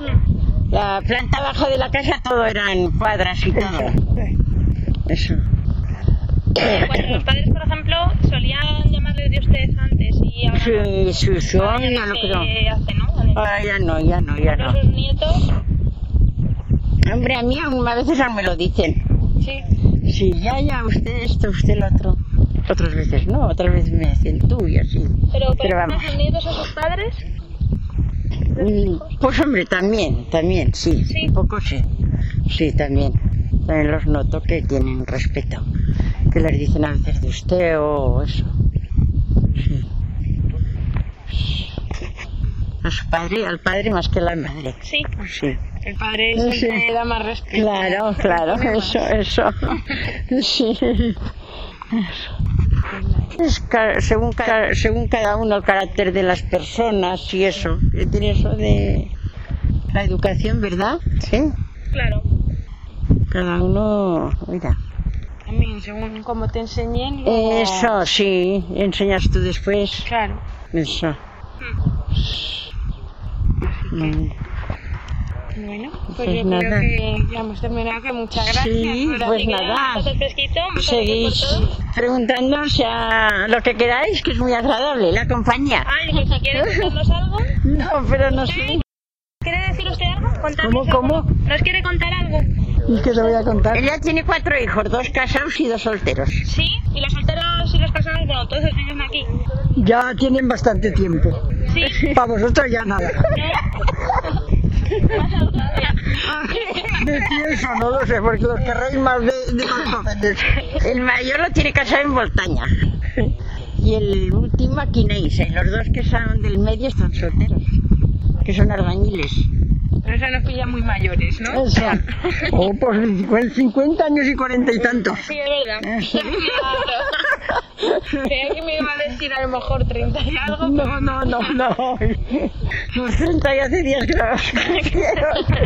La planta baja de la casa todo eran cuadras y todo. Eso. Cuando los padres, por ejemplo, solían llamarle de usted antes y ahora Sí, sí, sí, ahora ya ya no no se creo. hace, ¿no? En el- Ahora ya no, ya no, ya Pero no. sus nietos, Hombre, a mí aún a veces aún me lo dicen. Sí. Sí, ya, ya, usted esto, usted lo otro. Otras veces no, otras veces me dicen tú y así. pero, por Pero ejemplo, vamos. sus nietos o sus padres, Mm, Pues hombre, también, también, sí. Sí. Un poco sí. Sí, también. También los noto que tienen respeto. Que les dicen a veces de usted o eso. Sí. A su padre, al padre más que a la madre. sí. Sí. El padre Sí. siempre da más respeto. Claro, claro, eso, eso. Sí. Es ca- según, ca- según cada uno el carácter de las personas y eso. Que tiene eso de la educación, ¿verdad? Sí. Claro. Cada uno, mira. También, según cómo te enseñen. luego- Eso, sí. Enseñas tú después. Claro. Eso. Mm. Bueno, pues, Pues yo nada. creo que ya hemos terminado. Que muchas gracias. Sí, por pues así que- nada. Entonces, fresquito, muchas Seguís gracias por todo. preguntándonos a lo que queráis, que es muy agradable la compañía. Ay, pues si quiere contarnos algo. No, pero no sé. ¿Quiere decir usted algo? ¿Contarnos ¿Cómo, algo? cómo? ¿Nos quiere contar algo? ¿Y qué te voy a contar? Ella tiene cuatro hijos, dos casados y dos solteros. Sí, y los solteros y los casados, bueno, todos viven aquí. Ya tienen bastante tiempo. Sí. Para vosotros ya nada. De pienso, no lo sé, porque los querréis más de, de más jóvenes. El mayor lo tiene casado en Voltaña. Y el último aquí en Eisa. Y los dos que son del medio están solteros. Que son albañiles. Pero eso nos pilla muy mayores, ¿no? Eso. Oh, pues cincuenta años y cuarenta y tantos. Sí, es verdad. Creía que me iba a decir a lo mejor treinta y algo. No, no, no, no. Los treinta y hace días que no los quiero.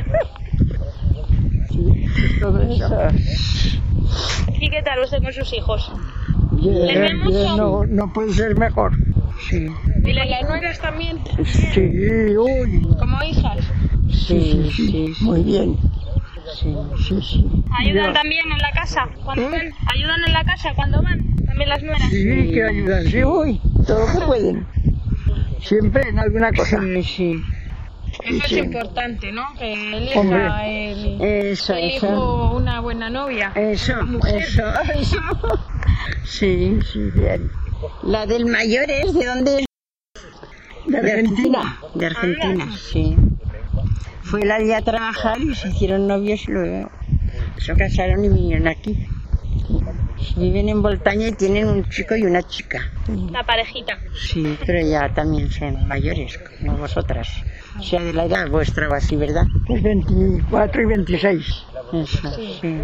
Sí, es todo eso. ¿Y qué tal usted con sus hijos? Bien, ¿Les ven mucho? bien, no, no puede ser mejor. Sí. ¿Y las nueras también? Sí, uy. ¿Como hijas? Sí, sí, sí, muy bien. Sí, sí, sí. ¿Ayudan Yo- también en la casa cuando ¿Eh? van? ¿Ayudan en la casa cuando van? ¿También las nueras? Sí, que ayudan, sí, uy, todo lo que pueden. Siempre en alguna cosa. Sí, sí. Eso es Sí. importante, ¿no? Que elija Hombre, el, Eso, el eso. hijo una buena novia. Eso, Mujer. eso, eso. Sí. Sí, bien. La del mayor es de dónde es? De Argentina. De Argentina, sí. Fue él allí a trabajar y se hicieron novios y luego se casaron y vinieron aquí. Viven en Voltaña y tienen un chico y una chica. La parejita. Sí, pero ya también son mayores, como vosotras. O sea, de la edad vuestra o así, ¿verdad? Pues veinticuatro y veintiséis. Eso, sí.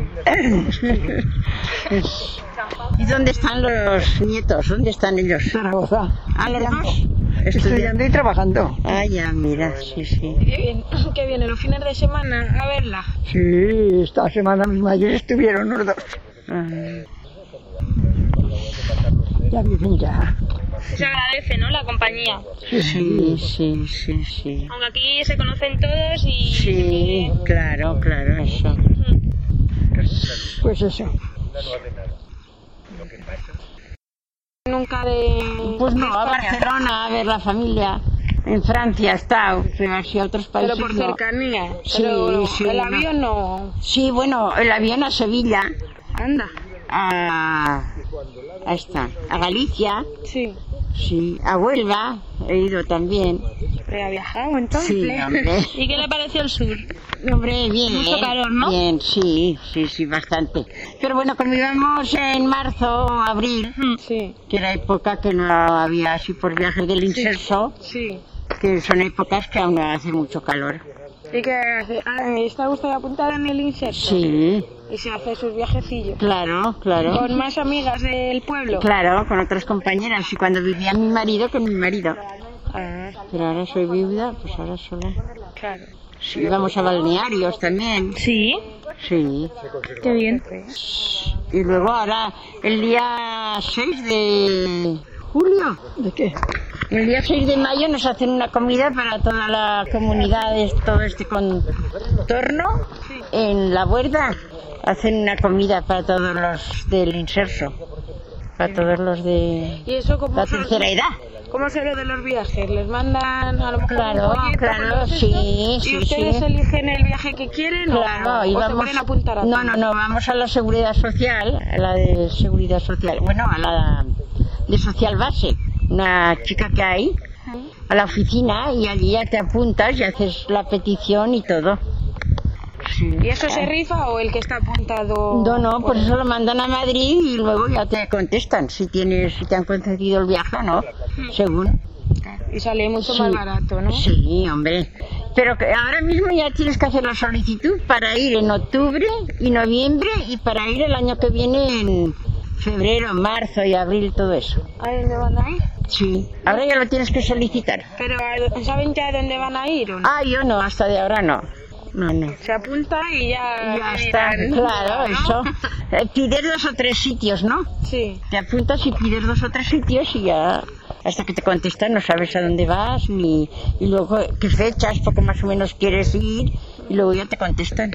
¿Y dónde están los nietos? ¿Dónde están ellos? Zaragoza. ¿A los dos? Estudiando y trabajando. Ah, ya, mira, sí, sí. Qué bien, qué viene los fines de semana a verla. Sí, esta semana mis mayores estuvieron los dos. Ah. Ya viven ya. Se agradece, ¿no? La compañía. Sí, Sí, sí, sí, sí. Aunque aquí se conocen todos y... Sí, claro, claro, eso. pues eso. Nunca de... Pues no, a España. Barcelona a ver la familia. En Francia he estado, pero así a otros países Pero por no. cercanía. Sí, Pero sí, el no. avión no... Sí, bueno, el avión a Sevilla, Anda. a... a esta, a Galicia, Sí. sí, a Huelva, he ido también. ¿Pero ha viajado entonces? Sí, hombre. ¿Y qué le pareció el sur? Hombre, bien. Mucho calor, ¿no? Bien, sí, sí, sí, bastante. Pero bueno, como íbamos en marzo o abril, Sí. que era época que no había así por viaje del inserso, Sí. que son épocas que aún no hace mucho calor. ¿Y qué hace? Ah, ¿está usted apuntada en el inserto? Sí, Y se hace sus viajecillos. claro, claro. ¿Con más amigas del pueblo? Claro, con otras compañeras. Y cuando vivía mi marido, con mi marido. Ah, Pero ahora soy viuda, pues ahora sola. claro. Sí, íbamos a balnearios también. Sí. Sí. Qué bien. Y luego ahora, el día seis de julio, ¿De qué? el día seis de mayo nos hacen una comida para toda la comunidad de todo este contorno. En la Huerta hacen una comida para todos los del inserso, para todos los de ¿Y eso cómo la son- tercera edad. ¿Cómo se lo de los viajes? ¿Les mandan a lo mejor Claro, un folleto claro, con los sí, estos? sí, ¿Y ustedes sí. eligen el viaje que quieren o- Claro, o, y se vamos, pueden apuntar a no, todo? no, no, vamos a la seguridad social, a la de seguridad social, bueno, a la de social base, una chica que hay, a la oficina y allí ya te apuntas y haces la petición y todo. Sí. ¿Y eso se rifa o el que está apuntado? No, no, por eso lo mandan a Madrid y luego ya te contestan si tienes, si te han concedido el viaje o no, según. Y sale mucho Sí. más barato, ¿no? Sí, hombre. Pero que ahora mismo ya tienes que hacer la solicitud para ir en octubre y noviembre y para ir el año que viene en febrero, marzo y abril, todo eso. ¿A dónde van a ir? Sí. Ahora ya lo tienes que solicitar. Pero ¿saben ya dónde van a ir o no? Ah, yo no, hasta de ahora no. No, no. Se apunta y ya... Ya está, miran, claro, ¿no? eso. Eh, pides dos o tres sitios, ¿no? Sí. Te apuntas y pides dos o tres sitios y ya hasta que te contestan no sabes a dónde vas ni y luego qué fechas, porque más o menos quieres ir y luego ya te contestan.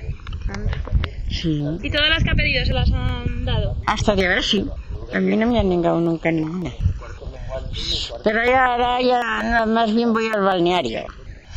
Sí. ¿Y todas las que ha pedido se las han dado? Hasta de ahora sí. A mí no me han negado nunca ninguna. Pero ya, ahora ya más bien voy al balneario.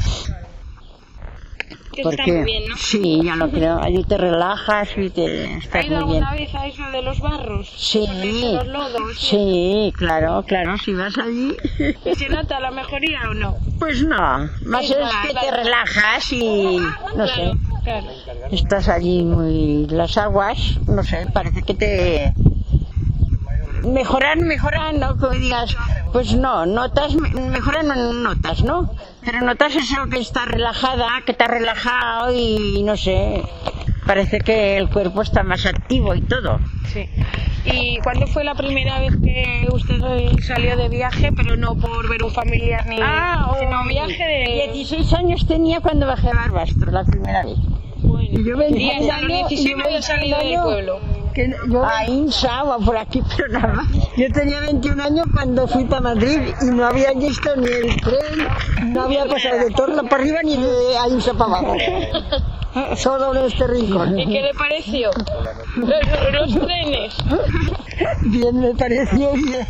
Que está Porque muy bien, ¿no? sí, ya lo creo. Allí te relajas y te ¿Ha estás ido muy bien. alguna vez a eso de los barros? Sí, De los lodos. sí, claro, claro. Si vas allí, ¿Y se nota la mejoría o no? pues no. Más Sí, es claro, que te claro. relajas y no sé. Claro. Estás allí muy... Las aguas, no sé, parece que te... Mejoran, mejoran, ¿no? Como digas, pues no, notas, mejoran no notas, ¿no? Pero notas eso que estás relajada, que te has relajado y no sé, parece que el cuerpo está más activo y todo. Sí. ¿Y cuándo fue la primera vez que usted salió de viaje, pero no por ver un familiar ni Ah, sino viaje de dieciséis años tenía cuando bajé a Barbastro la primera vez. Bueno. Y yo Y veintiún hasta los años, dieciséis y no yo había salido del veintiún pueblo. que yo, A Insa o por aquí, pero nada más. yo tenía veintiún años cuando fui para Madrid y no había visto ni el tren, no había pasado de Torla para arriba ni de Ainsa para abajo. Solo en este rincón. ¿Y qué le pareció? Los, los trenes. Bien, me pareció bien.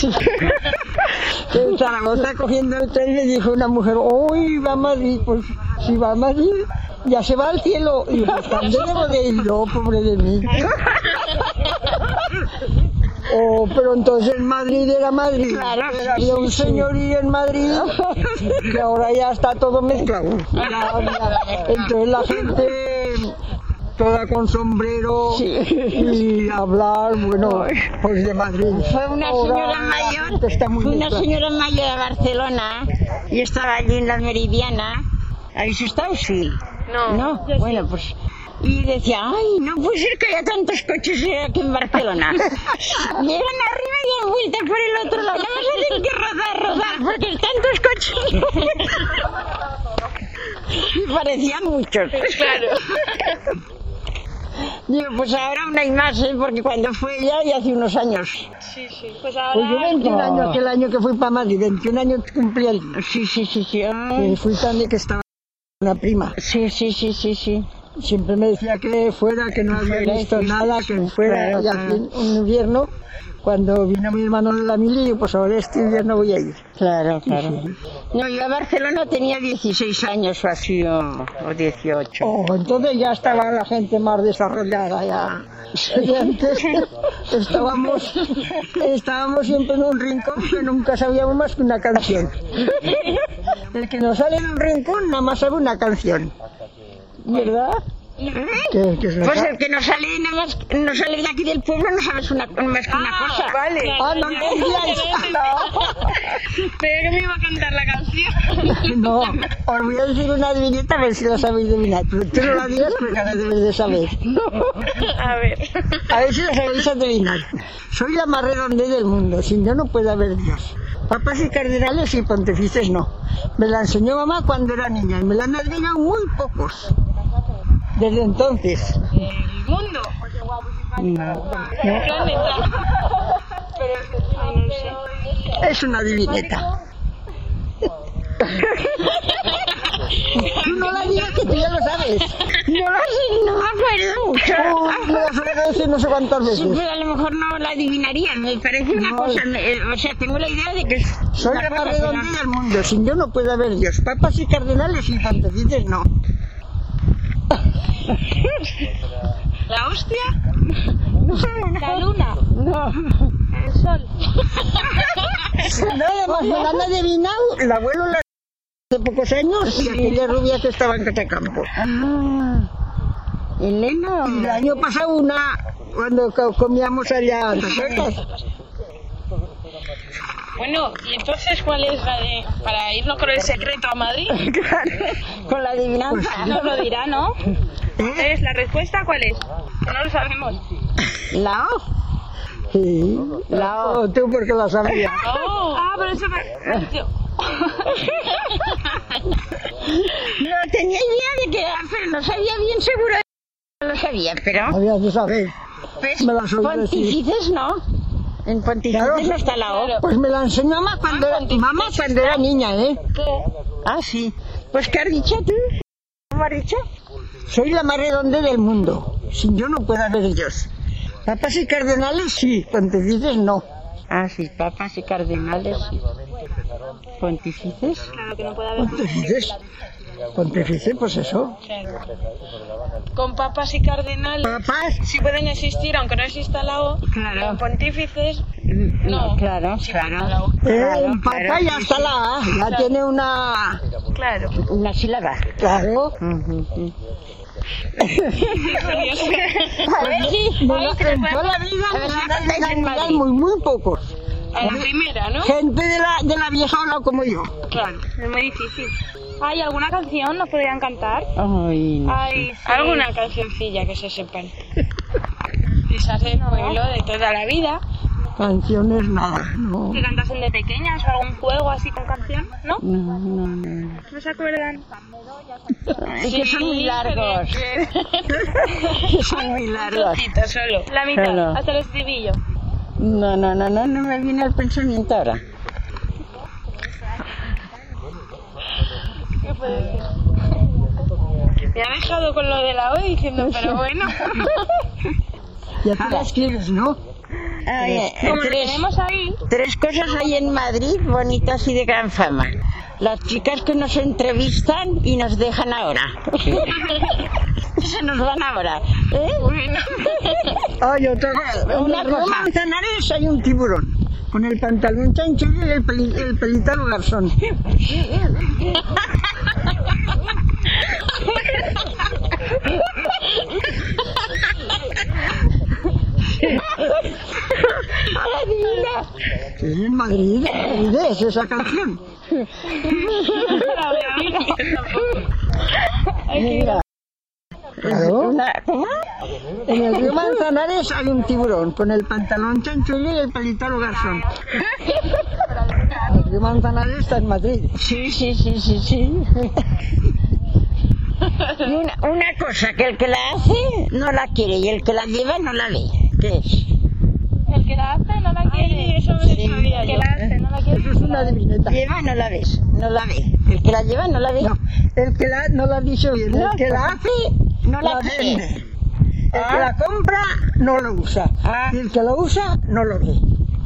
En Zaragoza cogiendo el tren me dijo una mujer, uy, va a Madrid, pues si va a Madrid ya se va al cielo. Y yo, pues ¿dónde debo de ir yo, pobre de mí? Oh, pero entonces Madrid era Madrid. Claro, Había un señorío en Madrid que ahora ya está todo mezclado. Ya, ya. Entonces la gente toda con sombrero y hablar, bueno, pues de Madrid. Fue una Ahora señora la mayor, gente está muy una mezclada. señora mayor de Barcelona y estaba allí en la Meridiana. ¿Habéis estado? Sí. No, No, yo sí. bueno, pues. Y decía, ay, no puede ser que haya tantos coches aquí en Barcelona. Llegan arriba y dan vueltas por el otro lado. Nada más tienen que rodar, rodar, porque tantos coches. Y parecían muchos. Claro. Digo, pues ahora no hay más, ¿eh? Porque cuando fue ella, ya hace unos años. Sí, sí. Pues ahora... Pues yo veintiún años, aquel año que fui para Madrid, veintiún años cumplí el día. Sí, sí, sí, sí. Ay. Que fui también que estaba una prima. Sí, sí, sí, sí, sí. Siempre me decía que fuera, que no había Fuera, visto sí, nada, sí, que sí. fuera. Claro, Y al claro. fin, un invierno, cuando vino mi hermano de la mili, yo pues ahora este invierno voy a ir. Claro, claro. No, yo a Barcelona tenía dieciséis años o así, o, o dieciocho. Oh, entonces ya estaba la gente más desarrollada, ya. Y antes estábamos, estábamos siempre en un rincón que nunca sabíamos más que una canción. El que nos sale de un rincón nada más sabe una canción. ¿Verdad? Que, que se Pues sa- el que no sale nada más, no sale de aquí del pueblo no sabes una, más que una cosa. Vale. Ah, no entendíais. Pero que me iba a cantar la canción. No, os voy a decir una adivineta a ver si la sabéis adivinar. Pero tú no la digas porque la debes de saber. A ver. A ver si la sabéis adivinar. Soy la más redonda del mundo, sin yo no puede haber Dios. Papas y cardenales y pontífices no. Me la enseñó mamá cuando era niña y me la han adivinado muy pocos. Desde entonces. El mundo. No, El planeta. Pero ay, no lo sé. es una adivineta. Tú no la digas que tú ya lo sabes. No lo sé, no me acuerdo mucho. Oh, me la suele decir no sé cuántas Sí, veces. pero a lo mejor no la adivinaría, me parece una No. cosa, me- o sea, tengo la idea de que es Soy una la más cosa redonda así, del mundo, sin yo no puede haber Dios. Papas y cardenales y pontífices no. ¿La hostia? ¿La luna? No. ¿El sol? Nada más me la han adivinado el abuelo la de pocos años y aquella rubia que estaba en Catacampo. Ah, Elena. Y el año pasado una, cuando co- comíamos allá, ¿te acuerdas? Bueno, ¿y entonces cuál es la de... para irnos con el secreto a Madrid? Con la adivinanza. Nos lo dirá, ¿no? ¿Eh? Entonces, ¿la respuesta cuál es? Que no lo sabemos. La O. Sí. La O, tú porque la sabías. Oh. Ah, pero eso me... yo. No tenía idea de que era, pero no sabía bien seguro. No lo sabía, pero... Habías de saber. Pues, Me las oí decir. pontífices no. En pontífices Claro. no está la O. Pues me la enseñó mamá cuando era, mamá cuando era niña, ¿eh? Ah, sí. Pues, ¿qué has dicho tú? ¿Cómo has dicho? Soy la más redonda del mundo. Sin yo no puede haber Dios. Papas y cardenales sí, pontífices no. Ah, sí, papas y cardenales, sí. Pontífices. Claro que no puede haber... Pontífices. Pontífices, pues eso. Con papas y cardenales Papas. sí pueden existir, aunque no exista la O. Claro. Con pontífices... No, No. claro, Sí, claro. la O. Eh, Claro, un papa claro, ya sí, está sí. la A, ya tiene una... Claro. Una sílaba. Claro. Ujú, ujú. A ver, sí. Me la, en toda la vida A ver me si la han contáis en adivinado Madrid. muy, muy pocos. A la primera, ¿no? Gente de la, de la vieja ola como yo. Claro, es muy difícil. ¿Hay alguna canción nos podrían cantar? Ay, no. Ay, sí. Alguna cancioncilla que se sepan. Esas del pueblo de toda la vida. Canciones nada, no. ¿Que cantasen de pequeñas o algún juego así con canción? ¿No? No, no, no. ¿No se acuerdan? Es que son muy largos. Son muy largos. Trocito solo. La mitad, Solo. hasta el estribillo. No, no, no, no, no me viene al pensamiento ahora. ¿Qué puede ser? Me ha dejado con lo de la O diciendo, pero bueno. Ya te la escribes, ¿no? Ay, eh, Como lo tres, tenemos ahí, tres cosas hay en Madrid bonitas y de gran fama. Las chicas que nos entrevistan y nos dejan ahora. Se nos van ahora. ¿Eh? Hay otra cosa. En Una el río cosa. Manzanares hay un tiburón. Con el pantalón chancho y el, peli, el pelito al garzón. Sí, en Madrid, Madrid es esa canción. Mira. Claro. Una, ¿cómo? En el río Manzanares hay un tiburón con el pantalón chanchullo y el pelito al garzón. El río Manzanares está en Madrid. Sí, sí, sí, sí, sí. Y una, una cosa, que el que la hace no la quiere y el que la lleva no la ve. ¿Qué es? el que la hace no la quiere. Ay, eso me Sí. sabía. El que la hace no la quiere. Eso es una divineta. Lleva no la ves, no la ve. El que la lleva no la ve. No, el que la, no lo ha dicho bien. No, El que la hace, no la la quiere. vende. El Ah. que la compra, no lo usa. Ah. Y el que lo usa, no lo ve.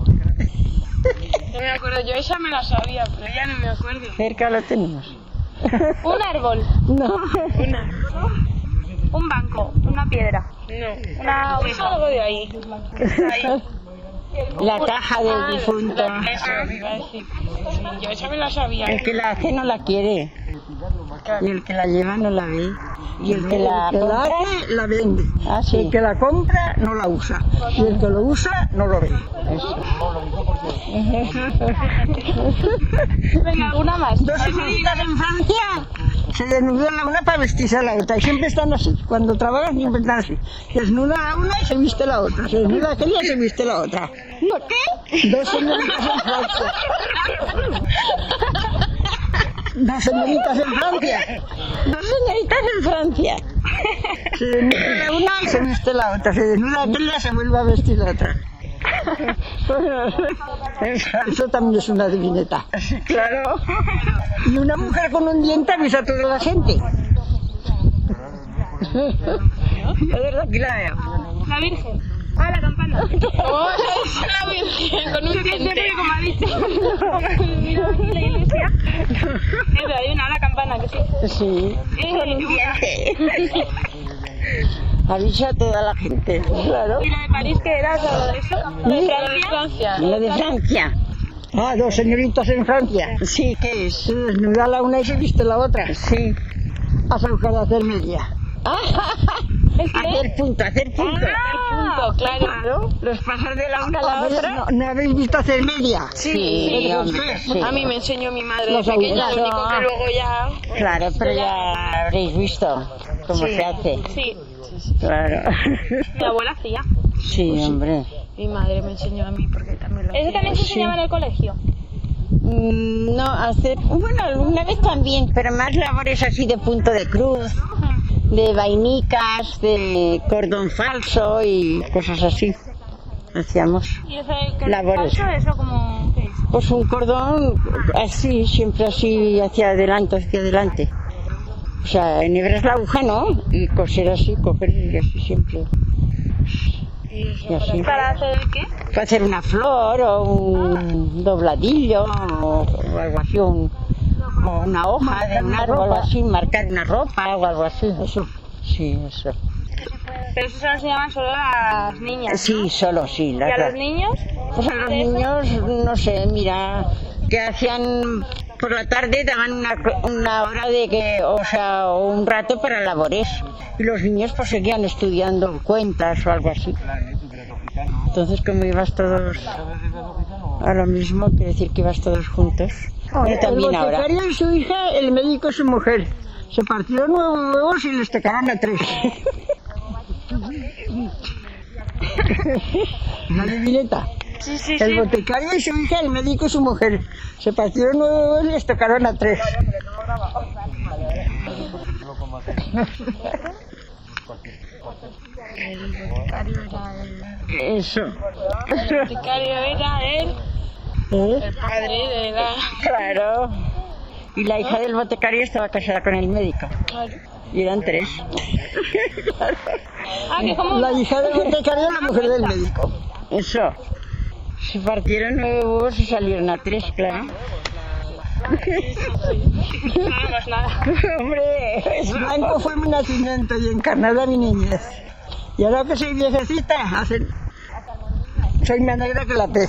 No me acuerdo, yo esa me la sabía, pero ya no me acuerdo. Cerca lo tenemos. Un árbol. No. Una. Un banco. Una piedra. No. Una oveja. Algo de ahí. Ahí. La caja del difunto. Eso me iba a decir. Sí, yo esa me la sabía. El que la hace no la quiere. Y el que la lleva no la ve. Y el que la El que la compra. hace, la vende. Ah, sí. El que la compra, no la usa. Y el que lo usa, no lo ve. Eso. Venga, alguna más. Dos señoritas en Francia se desnudan la una para vestirse a la otra. Y siempre están así. Cuando trabajan siempre están así. Se desnuda la una y se viste la otra. Se desnuda aquella y se viste la otra. ¿Por qué? Dos señoritas en Francia. Dos señoritas en Francia. Dos señoritas en Francia. Se desnuda la una y se viste la otra. Se desnuda aquella y se vuelve a vestir la otra. Eso también es una divineta. Claro. Y una mujer con un diente avisa a toda la gente. Es verdad que la veo. La Virgen. Ah, la campana. Oh, es la Virgen con un diente. Como ha dicho. Mira aquí la iglesia. Eso, hay una, la campana, que sí. Sí. Con un diente. Avisa a toda la gente. Claro. ¿Y la de París qué era? ¿Todo de eso? ¿De Francia? La de Francia. Ah, dos señoritas en Francia. Sí, ¿qué es? Se desnuda la una y se viste la otra. Sí. Has buscado hacer media. Hacer punto, hacer punto. Ah, punto, claro. Los pasar de la una a la otra. No, ¿no habéis visto hacer media? Sí, sí, hombre, sí. A mí me enseñó mi madre de Los pequeña, abuelos. lo único que luego ya... Claro, pero ya habréis visto cómo Sí. se hace. Sí, Claro. mi abuela hacía. Sí, hombre. Mi madre me enseñó a mí porque también lo hacía. ¿Eso también se enseñaba en el colegio? Mm, No, hacer... Bueno, alguna vez también, pero más labores así de punto de cruz, de vainicas, de cordón falso y cosas así. Hacíamos. ¿Y eso qué Labores. falso? ¿Eso como qué es? Pues un cordón así, siempre así, hacia adelante, hacia adelante. O sea, enhebras la aguja, ¿no? Y coser así, coger y así siempre. Y así. ¿Para hacer qué? Para hacer una flor o un dobladillo o, o algo así, un- o una hoja de un árbol o así, marcar una ropa o algo así. Eso. Sí, eso. Pero eso se lo enseñaban solo a las niñas, Sí, ¿no? solo sí. ¿Y la a verdad. los niños? Pues a los ¿De eso? niños, no sé, mira, que hacían por la tarde, daban una, una hora de que, o sea, o un rato para labores. Y los niños pues seguían estudiando cuentas o algo así. Entonces, como ibas todos a lo mismo, quiere decir que ibas todos juntos. Yo El también ahora. boticario y su hija, el médico y su mujer. Se partieron nueve huevos y les tocaron a tres. Una divineta. Sí, sí, El sí. boticario y su hija, el médico y su mujer. Se partieron nueve huevos y les tocaron a tres. Eso. El boticario era él, ¿Eh? el padre de la... Claro. Y la hija del boticario estaba casada con el médico. Y eran tres. Ah, que como... La hija del boticario y la mujer del médico. Eso. Se partieron nueve huevos y salieron a tres, claro. No vemos nada. Hombre, eso. Blanco fue mi nacimiento y encarnada mi niñez. Y ahora que soy viejecita, hacen... soy más negra que la pez.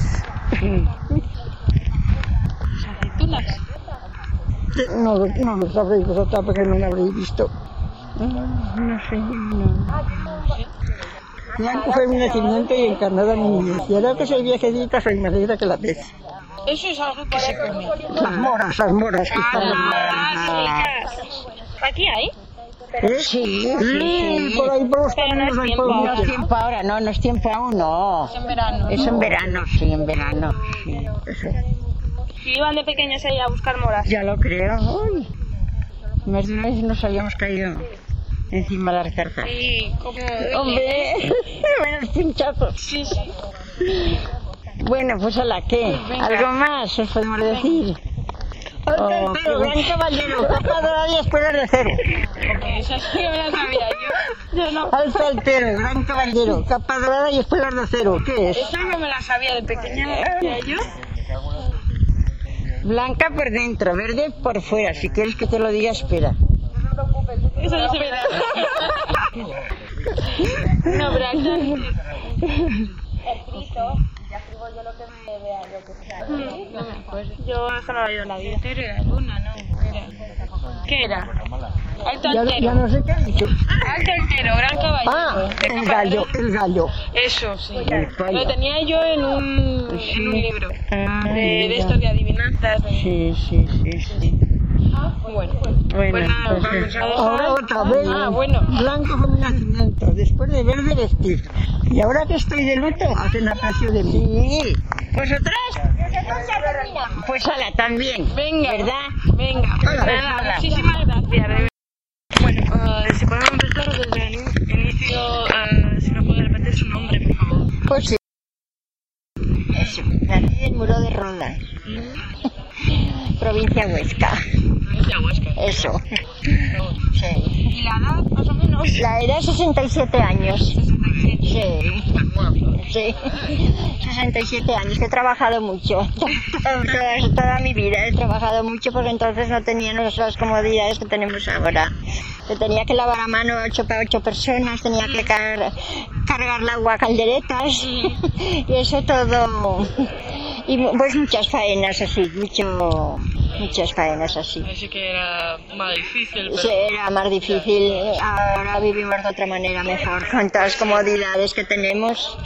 Aceitunas. No, no lo sabréis vosotros porque no lo habréis visto. No sé, no. Blanco fue mi nacimiento y encarnada mi niñez. Y ahora que soy viejecita, soy más negra que la pez. Eso es algo que se come. Las moras, las moras que están en Ah, ricas. ¿Aquí hay? ¿Eh? Sí, Sí, sí, sí. por ahí por los Pero no caminos es hay tiempo por No es muchos. tiempo ahora, no, no es tiempo aún, no. Es en verano. Es en verano, sí, en verano. Sí, eso. Y iban de pequeños ahí a buscar moras. Ya lo creo. Uy. Más de una vez nos habíamos caído encima de las zarzas. Y como... Hombre, menos pinchazos. Sí, sí. Bueno, pues a la que. Venga. ¿Algo más os podemos decir? Alta Oh, el pelo, gran caballero, capa dorada y espuelas de cero. Esa sí que me la sabía yo. Yo no. Alta el pelo, gran caballero, capa dorada y espuelas de cero. ¿Qué es? Esa no me la sabía de pequeña. ¿La sabía yo? Blanca por dentro, verde por fuera. Si quieres que te lo diga, espera. Eso no se me da. No, pero aquí... No me acuerdo. Yo eso no lo he oído en la vida. Entero era luna, ¿no? Era... ¿Qué era? Alto Ya, entero. ya no sé qué he dicho. Alto entero, gran caballero. Ah, De el capa gallo, de- el gallo. Eso, sí. gallo. Lo tenía yo en un, en un libro. Ah, De, de mira. estos de adivinanzas. Sí, sí, sí, sí. Bueno, Bueno, pues nada, pues, vamos a dejar. Ahora otra vez. Ah, bueno. Blanco fue mi nacimiento, después de verde vestir. Y ahora que estoy de luto, hacen aprecio de mí. Sí. ¿Vosotras? Pues ala, también. Venga, ¿Verdad? Venga, Hola. nada, Hola. muchísimas gracias. de verdad. Bueno, uh, si podemos empezar desde el in- inicio, uh, si no puede repetir su nombre, por favor. Pues sí. Eso. Nací en Muro de Roda. Provincia Huesca. Provincia Huesca. Eso. Sí. ¿Y la edad, más o menos? La edad sesenta y siete años. Sí. Sí. sesenta y siete años, que he trabajado mucho. Toda, toda, toda mi vida he trabajado mucho porque entonces no teníamos las comodidades que tenemos ahora. Que tenía que lavar a mano ocho para ocho personas, tenía que car cargar el agua a calderetas y eso todo. Y pues muchas faenas así, mucho, muchas faenas así. Así que era más difícil, pero... Sí, era más difícil. Ahora vivimos de otra manera mejor, con todas las comodidades que tenemos.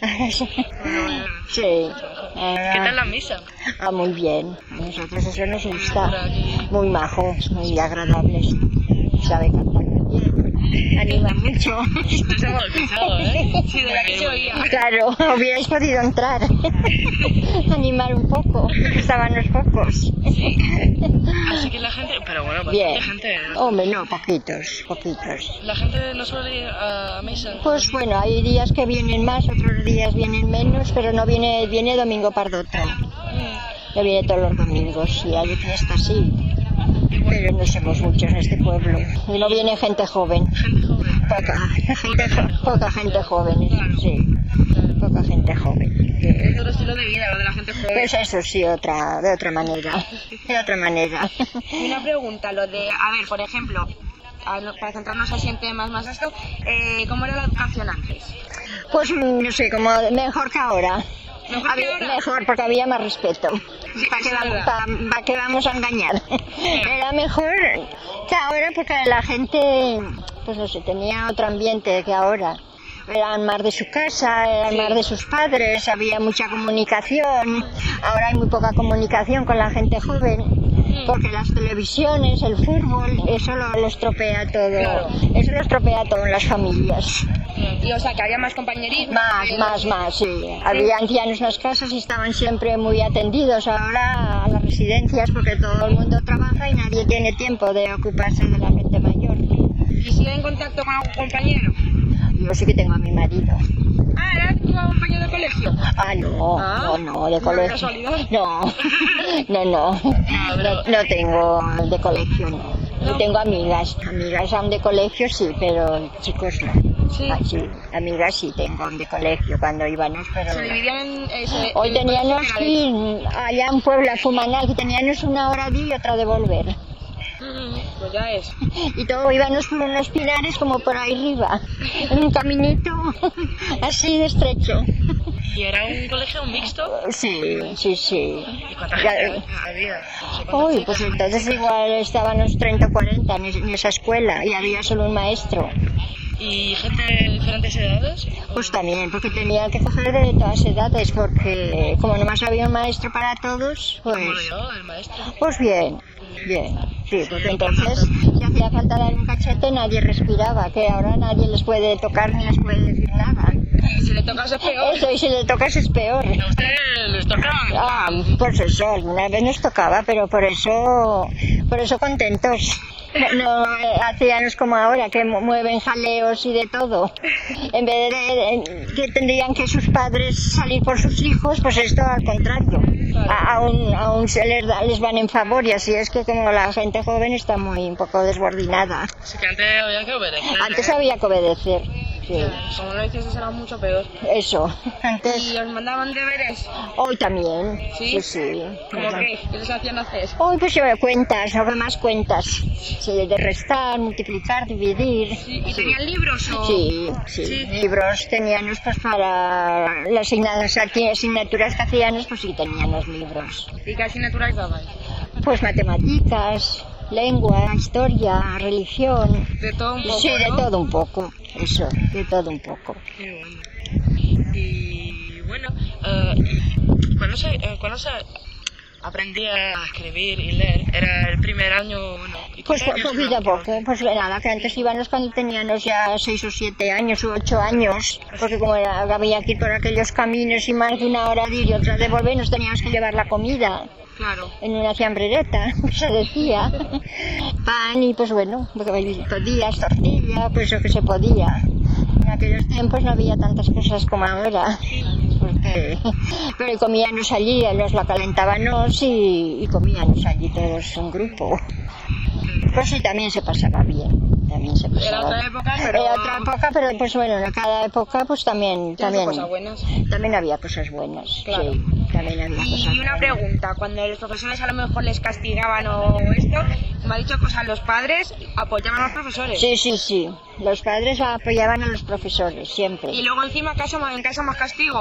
Sí. ¿Qué tal la misa? Ah, muy bien. A nosotros eso nos gusta. Muy majos, muy agradables. Sabe cantar muy bien. Anima mucho. Nos hemos escuchado, ¿eh? Sí, de la que se oía. Claro, hubierais podido entrar. Animar un poco, estaban los pocos. Así que la gente... Pero bueno, Bien. bastante gente... Hombre, no, poquitos, poquitos. La gente no suele ir a misa. Pues bueno, hay días que vienen más, otros días vienen menos, pero no viene, viene domingo pardoto. No viene todos los domingos, y hay fiestas, sí. Pero no somos muchos en este pueblo. Y no viene gente joven. Gente joven. Poca gente, jo- poca gente joven, eso sí. Poca gente joven. Es otro estilo de vida, lo de la gente joven. Pues eso sí, otra, de otra manera. De otra manera. Y una pregunta, lo de... A ver, por ejemplo, a lo- para centrarnos así en temas más esto, eh, ¿cómo era la educación antes? Pues no sé, como mejor que ahora. ¿Mejor que Había- ahora? mejor, porque había más respeto. ¿Para qué, eso es vamos, verdad. pa- pa' qué vamos a engañar? Era mejor que ahora porque la gente, pues no sé, tenía otro ambiente que ahora. eran más de su casa, eran más de sus padres, había mucha comunicación. Ahora hay muy poca comunicación con la gente joven, porque las televisiones, el fútbol, eso lo, lo estropea todo. Claro. Eso lo estropea todo en las familias. Y o sea, que había más compañerismo. Más, más, más, sí. Había ancianos en las casas y estaban siempre muy atendidos. Ahora a las residencias, porque todo el mundo trabaja y nadie tiene tiempo de ocuparse de la gente mayor. ¿Y sigue en contacto con algún compañero? Yo sí que tengo a mi marido. Ah, ¿era tu compañero de colegio? Ah, no, Ah, no, no, de ¿una colegio. casualidad? No, no, no, no, no tengo de colegio, no. Yo tengo amigas, amigas aún de colegio sí, pero chicos no. Sí. Ah, sí, amigas sí tengo de colegio cuando íbamos, pero... Se dividían en... Eh, se- Hoy el teníamos colegio que era ir allá en Puebla, a Fumanal, que teníamos una hora de ir y otra de volver. de- Mm, Pues ya es. Y todo íbamos por unos pinares como por ahí arriba, en un caminito así de estrecho. ¿Y era un colegio mixto? Sí, sí, sí. ¿Y cuánta Ya- gente había? Uy, pues entonces igual estaban unos treinta o cuarenta en, es- en esa escuela y había solo un maestro. ¿Y gente de diferentes edades? Pues también, porque tenían que coger de todas edades, porque como nomás había un maestro para todos, ¿Cómo pues, lo llevaba el maestro? pues bien, bien. Sí, porque entonces si hacía falta dar un cachete nadie respiraba, que ahora nadie les puede tocar ni les puede decir nada. Y si le tocas es peor. Eso, y si le tocas es peor. ¿A ustedes les toca? Ah, pues eso, alguna vez nos tocaba, pero por eso, por eso contentos. No eh, hacíamos como ahora, que mu- mueven jaleos y de todo. En vez de, de- que tendrían que sus padres salir por sus hijos, pues esto al contrario. A- Aún, aún se les, da- les van en favor y así es que como la gente joven está muy un poco desbordinada. Así que antes había que obedecer. Antes había que obedecer. Sí, Como no hicieses era mucho peor. eso. ¿Y Antes, os mandaban deberes? hoy también. ¿Sí? Sí, sí. ¿Cómo qué? ¿Qué les hacían hacer? Hoy pues llevo cuentas, hago más cuentas. Sí, de restar, multiplicar, dividir. Sí, ¿y tenían libros o...? Sí, sí, Sí. libros teníamos pues para las asignadas- asignaturas que hacíamos, pues sí teníamos libros. ¿Y qué asignaturas daban? Pues matemáticas, lengua, historia, religión. De todo un poco, Sí, de ¿no? todo un poco, eso, de todo un poco. Qué bueno. Y bueno, eh, y cuando se, eh, cuando se aprendía a escribir y leer, era el primer año, bueno... ¿y Pues cuántos años poquito a iban? poco, pues nada, que antes íbamos cuando teníamos ya seis o siete años u ocho años, porque como era, había que ir por aquellos caminos y más de una hora de ir y otra de volver, nos teníamos que llevar la comida Claro. en una fiambrereta, se decía, pan y pues bueno, podías, tortilla, pues lo que se podía. En aquellos tiempos no había tantas cosas como ahora, porque, pero comíamos allí, los la calentábamos y, y comíamos allí todos un grupo. Pues sí, también se pasaba bien, también se pasaba. Era otra época, pero... Era otra época, pero pues bueno, en cada época pues también, Tiene también, cosas buenas. también había cosas buenas, Claro. sí, también había cosas Y una buenas. pregunta, cuando los profesores a lo mejor les castigaban o esto, me ha dicho cosas, los padres apoyaban a los profesores. Sí, sí, sí. Los padres apoyaban a los profesores, siempre. Y luego encima casa, en casa más castigo.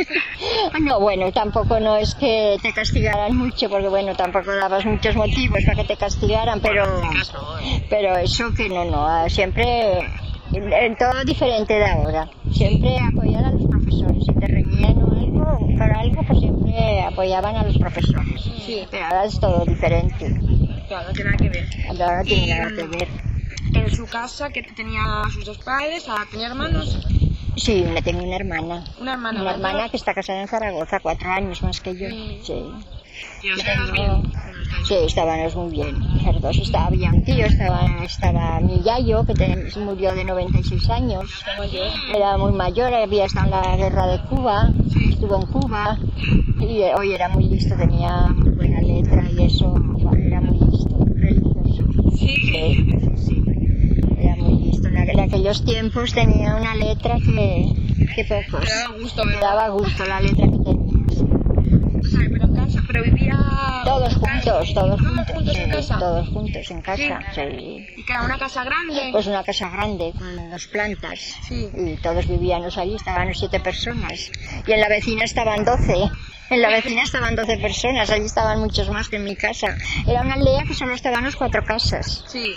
No, bueno, tampoco no es que te castigaran mucho, porque bueno, tampoco dabas muchos motivos para que te castigaran, pero, pero eso que no, no, siempre, en, en todo diferente de ahora. Siempre apoyar a los profesores. Si te reñían o algo, para algo, pues siempre apoyaban a los profesores. Sí. Pero ahora es todo diferente. Claro, no tiene nada que ver. Ahora no tiene nada que ver. En su casa, que tenía a sus dos padres, a, tenía hermanos, Sí, me tengo una hermana. una hermana. Una ¿verdad? hermana que está casada en Zaragoza, cuatro años más que yo. Sí. Sí. Y os Yo llevas tengo- bien. Sí, estábamos muy bien. Los dos estaba, había un tío, estaba, estaba mi yayo, que te- murió de noventa y seis años. Era muy mayor, había estado en la guerra de Cuba, estuvo en Cuba, y eh, hoy era muy listo, tenía muy buena letra y eso, era muy listo, religioso. Sí. Sí, sí, era muy listo. En, aqu- en aquellos tiempos tenía una letra que, que pocos. Me daba gusto, Me ¿verdad? daba gusto la letra que tenía. Sí. O sea, pero en casa, pero vivía... Todos juntos, todos ¿Todos juntos. juntos en sí, casa? Todos juntos en casa, sí. ¿Y que era una casa grande? Pues una casa grande, con dos plantas. Sí. Y todos vivíamos allí, estaban siete personas. Y en la vecina estaban doce. En la vecina estaban doce personas, allí estaban muchos más que en mi casa. Era una aldea que solo estaban las cuatro casas. Sí.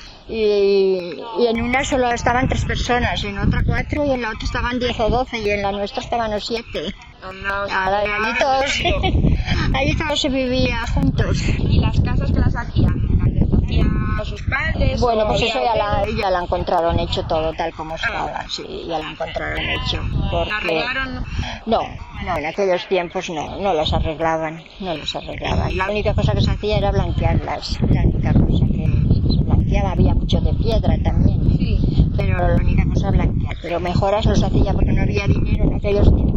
Y, y en una solo estaban tres personas, en otra cuatro y en la otra estaban diez o doce y en la nuestra estaban los siete. Anda, o sea, Ahora, y allí todos, allí todos se vivía juntos. ¿Y las casas que las hacían? ¿Las hacían a sus padres? Bueno, o pues había eso ya la, otros? ya la encontraron hecho todo tal como estaba, sí, ya la encontraron hecho. Porque... ¿La arreglaron? No, no, en aquellos tiempos no, no las arreglaban, no las arreglaban. La única cosa que se hacía era blanquearlas, la única cosa que se blanqueaba, había mucho de piedra también, Sí. pero la única cosa era blanquear. Pero mejoras los hacía porque no había dinero en aquellos tiempos.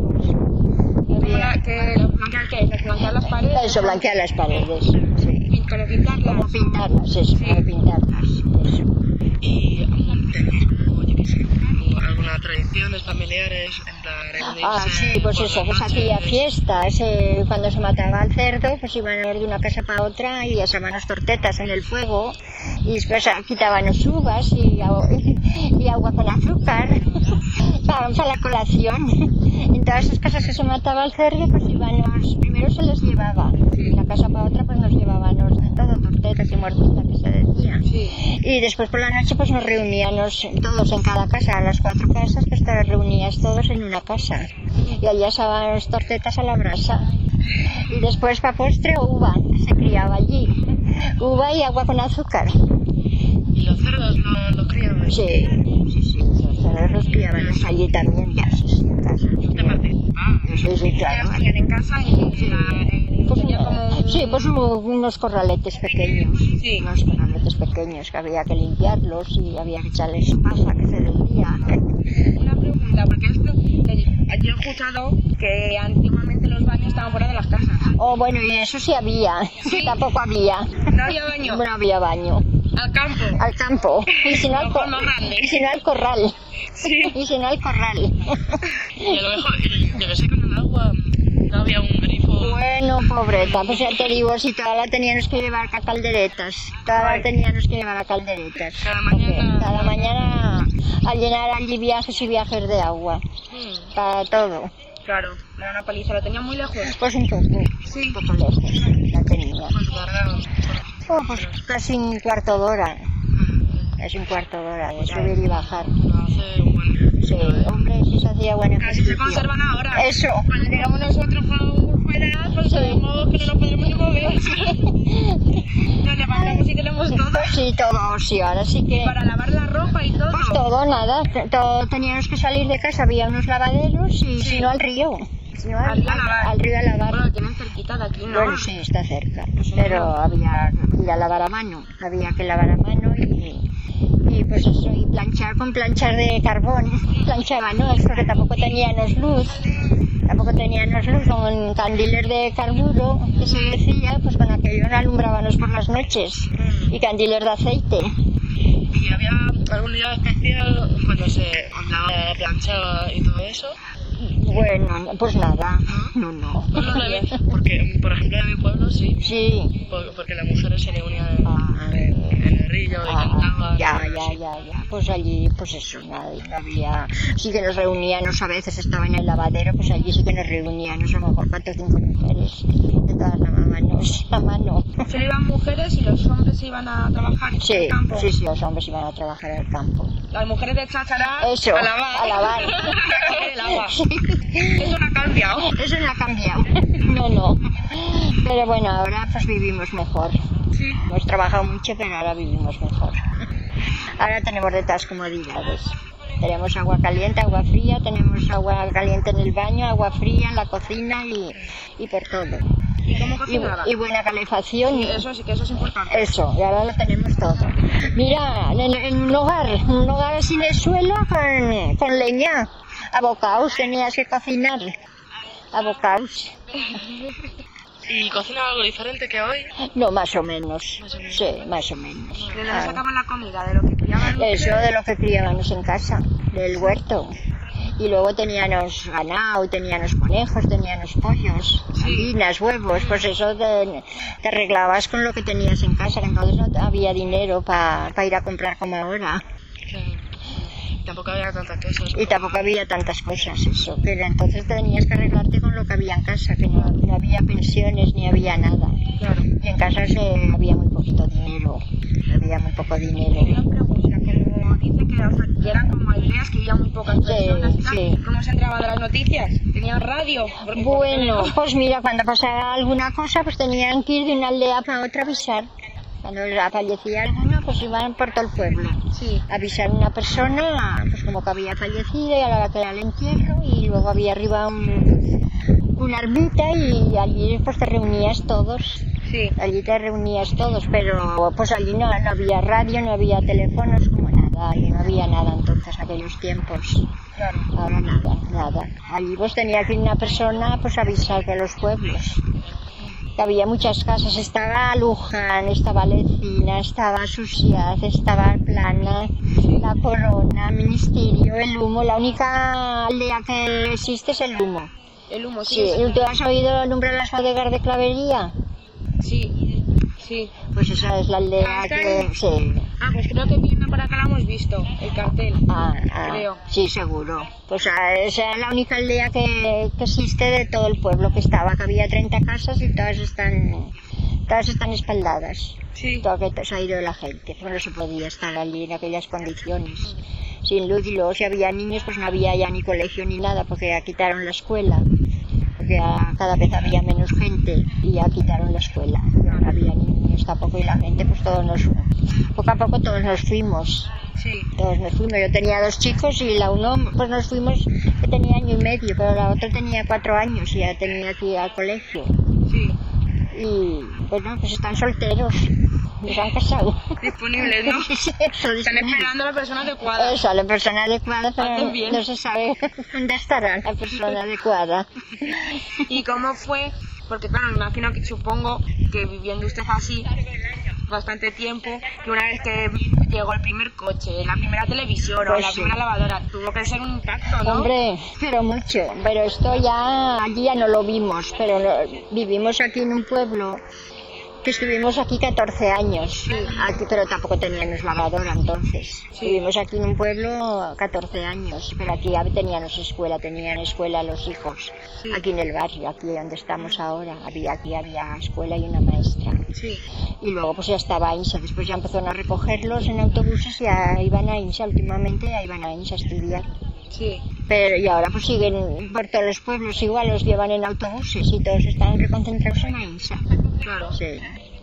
No ¿Cómo había- la- que, ¿Blanquear qué es? ¿Blanquear las paredes? Eso, blanquear las paredes, sí. Pin- ¿Como pintarlas? Como pintarlas, eso, Sí. como pintarlas, eso. Y um, tenéis como, yo qué sé, como algunas tradiciones familiares, en plan reunirse Ah, sí, pues por eso, las pues hacía noches. fiestas. Eh, cuando se mataba al cerdo, pues iban a ir de una casa para otra y asaban las tortetas en el fuego. Y después ah, quitaban las uvas y, agua- y agua con azúcar para, para la colación. En todas esas casas que se mataba al cerdo, pues iban los, primero se les llevaba. De una casa para otra, pues nos llevaban los de todo, tortetas y muertitas que se decía. Sí. Y después por la noche pues nos reuníamos todos en cada casa, a las cuatro casas, que estaban reunidas todos en una casa. Y allí asaban las tortetas a la brasa. Y después para postre uva, que se criaba allí. Uva y agua con azúcar. ¿Y los cerdos no los criaban? Sí, sí, sí, los cerdos los criaban allí también, ya, sí, sí, en casa. ¿Y usted participaba? Sí, sí, claro. ¿Las hacían en casa y en la- en- Pues, tenía como un- sí, pues hubo unos corraletes pequeños, Sí. unos corraletes pequeños que había que limpiarlos y había que echarles pasa, que se decía. Una pregunta, porque esto, eh, yo he escuchado que antiguamente los baños estaban fuera de las casas. Oh, bueno, y eso sí había, Sí. tampoco había. No había baño. No había baño. Al campo. Al campo, y si no al, Mejor más grande. y si no al corral, Sí. y si no al corral. Y a lo mejor, yo que sé, con el agua no había un grifo. Bueno, pobreta, pues ya te digo, si toda la teníamos que llevar a calderetas, toda la teníamos que llevar a calderetas. Cada mañana- Porque cada mañana a llenar allí viajes y viajes de agua, Mm. para todo. Claro, era una paliza, lo tenía muy lejos. Pues un poco, Sí. un poco lejos, la tenía. Pues tardaba. Oh, pues casi un cuarto de hora, casi un cuarto de hora de subir y bajar. Lo hace bueno. Sí, hombre, sí se hacía buen Así se ejercicio. conservan ahora. Eso. Cuando llegamos nosotros fuera, pues sabemos que no nos podemos ni mover. Nos levantamos y tenemos todo. Sí, todo, sí, ahora sí que... Para lavar la ropa y todo. Pues todo, nada, t- todo, teníamos que salir de casa, había unos lavaderos y si no al río. Si no, al, Al río a lavar. al río a lavar. Bueno, lo tienen cerquita de aquí, ¿no? Bueno, sí, está cerca, pero había que ir a lavar a mano, había que lavar a mano y, y pues eso, y planchar con planchar de carbón, planchaban, ¿no? Es porque tampoco teníamos luz, tampoco teníamos luz, con candiles de carburo, que se decía, pues con aquello alumbrábamos por las noches, y candiles de aceite. ¿Y había algún día especial cuando se lavaba, planchaba y todo eso? Bueno, pues nada, no, no. No, no lo ves, porque, por ejemplo, en mi pueblo sí, Sí. por- porque las mujeres se reunían en, Ah, en, en el río y Ah, cantaban. ya, y ya, así. ya, ya. Pues allí, pues eso, nada, no había... Sí que nos reuníamos, a veces estaba en el lavadero, pues allí sí que nos reuníamos, a lo mejor cuatro o cinco mujeres, de todas lavábamos a mano. Solo iban mujeres y los hombres iban a trabajar Sí, al campo. sí, sí, los hombres iban a trabajar al campo. Las mujeres de cháchara Eso, a lavar. a lavar. A coger el agua. Eso no ha cambiado. Eso no ha cambiado. No, no. Pero bueno, ahora pues vivimos mejor. Sí. Hemos trabajado mucho, pero ahora vivimos mejor. Ahora tenemos de todas comodidades. Tenemos agua caliente, agua fría, tenemos agua caliente en el baño, agua fría en la cocina y, y por todo. ¿Y cómo Y, cocinaban? y buena calefacción. Sí, eso sí que eso es importante. Eso, y ahora lo tenemos todo. Mira, en, en un hogar, un hogar sin el suelo con, con leña. Abocaos, tenías que cocinar. Abocaos. ¿Y cocina algo diferente que hoy? No, más o menos. Más o menos. Sí, más o menos. ¿De dónde Ah, sacaban la comida? ¿De lo que criaban? Eso de lo que criábamos en casa, del huerto. Y luego teníamos ganado, teníamos conejos, teníamos pollos, gallinas, huevos. Pues eso te, te arreglabas con lo que tenías en casa, que entonces no había dinero para ir a comprar como ahora. Tampoco había tantas cosas. Y tampoco había tantas cosas, eso. Pero entonces tenías que arreglarte con lo que había en casa, que no, no había pensiones ni había nada. Claro. Y en casa se, había muy poquito dinero, había muy poco dinero. Una pregunta, como dice que, o sea, que eran como aldeas que iban muy pocas personas y tal, sí. ¿cómo se enteraba de las noticias? ¿Tenían radio? Porque por Bueno, tele, ¿no? pues mira, cuando pasaba alguna cosa, pues tenían que ir de una aldea para otra a avisar. Cuando fallecía alguno, pues iban por todo el pueblo. Sí. Avisar a una persona, pues como que había fallecido y a la hora que era el entierro, y luego había arriba un, una ermita y allí pues te reunías todos. Sí. Allí te reunías todos, pero pues allí no, no había radio, no había teléfonos, como nada, allí no había nada entonces, aquellos tiempos. Claro. Ahora nada, nada. Allí pues tenía que ir una persona pues a avisar de los pueblos. Había muchas casas, estaba Luján, estaba Lecina, estaba Suciaz, estaba Plana, La Corona, Ministerio, El Humo. La única aldea que existe es El Humo. El humo, sí. Sí, ¿tú has oído nombrar las bodegas de Clavería? Sí. Sí. Pues esa es la aldea Ah, ¿está que... ahí? Sí. Ah, pues creo que viendo para acá la hemos visto, el cartel. Ah, ah, Creo. sí, seguro. Pues ah, esa es la única aldea que, que existe de todo el pueblo que estaba, que había treinta casas y todas están, todas están espaldadas. Sí. Todo que se ha ido la gente, pues no se podía estar allí en aquellas condiciones. Sin luz, y luego si había niños pues no había ya ni colegio ni nada porque ya quitaron la escuela. Porque ya cada vez había menos gente y ya quitaron la escuela. Ya no había niños tampoco y la gente pues todos nos... Poco a poco todos nos fuimos. Sí. Todos nos fuimos. Yo tenía dos chicos y la uno pues nos fuimos que tenía año y medio, pero la otra tenía cuatro años y ya tenía que ir al colegio. Sí. Y bueno, pues están solteros. Nos han casado. Disponibles, ¿no? Sí, Están esperando a la persona adecuada. Eso, la persona adecuada, pero Hacen bien. no se sabe dónde estará la persona adecuada. ¿Y cómo fue? Porque claro, me imagino que supongo que viviendo usted así bastante tiempo, que una vez que llegó el primer coche, la primera televisión o Pues la sí. primera lavadora, tuvo que ser un impacto, ¿no? Hombre, pero mucho. Pero esto ya, allí ya no lo vimos, pero lo- vivimos aquí en un pueblo que estuvimos aquí catorce años, aquí, pero tampoco teníamos lavadora entonces. Sí. Vivimos aquí en un pueblo catorce años, pero aquí ya teníamos escuela, tenían escuela los hijos. Sí. Aquí en el barrio, aquí donde estamos ahora, había aquí había escuela y una maestra. Sí. Y luego pues ya estaba INSA, después ya empezaron a recogerlos en autobuses y ya iban a INSA, últimamente ya iban a INSA a estudiar. Sí. Pero y ahora pues siguen por todos los pueblos igual, los llevan en autobuses y todos están reconcentrados en INSA. Claro. Sí.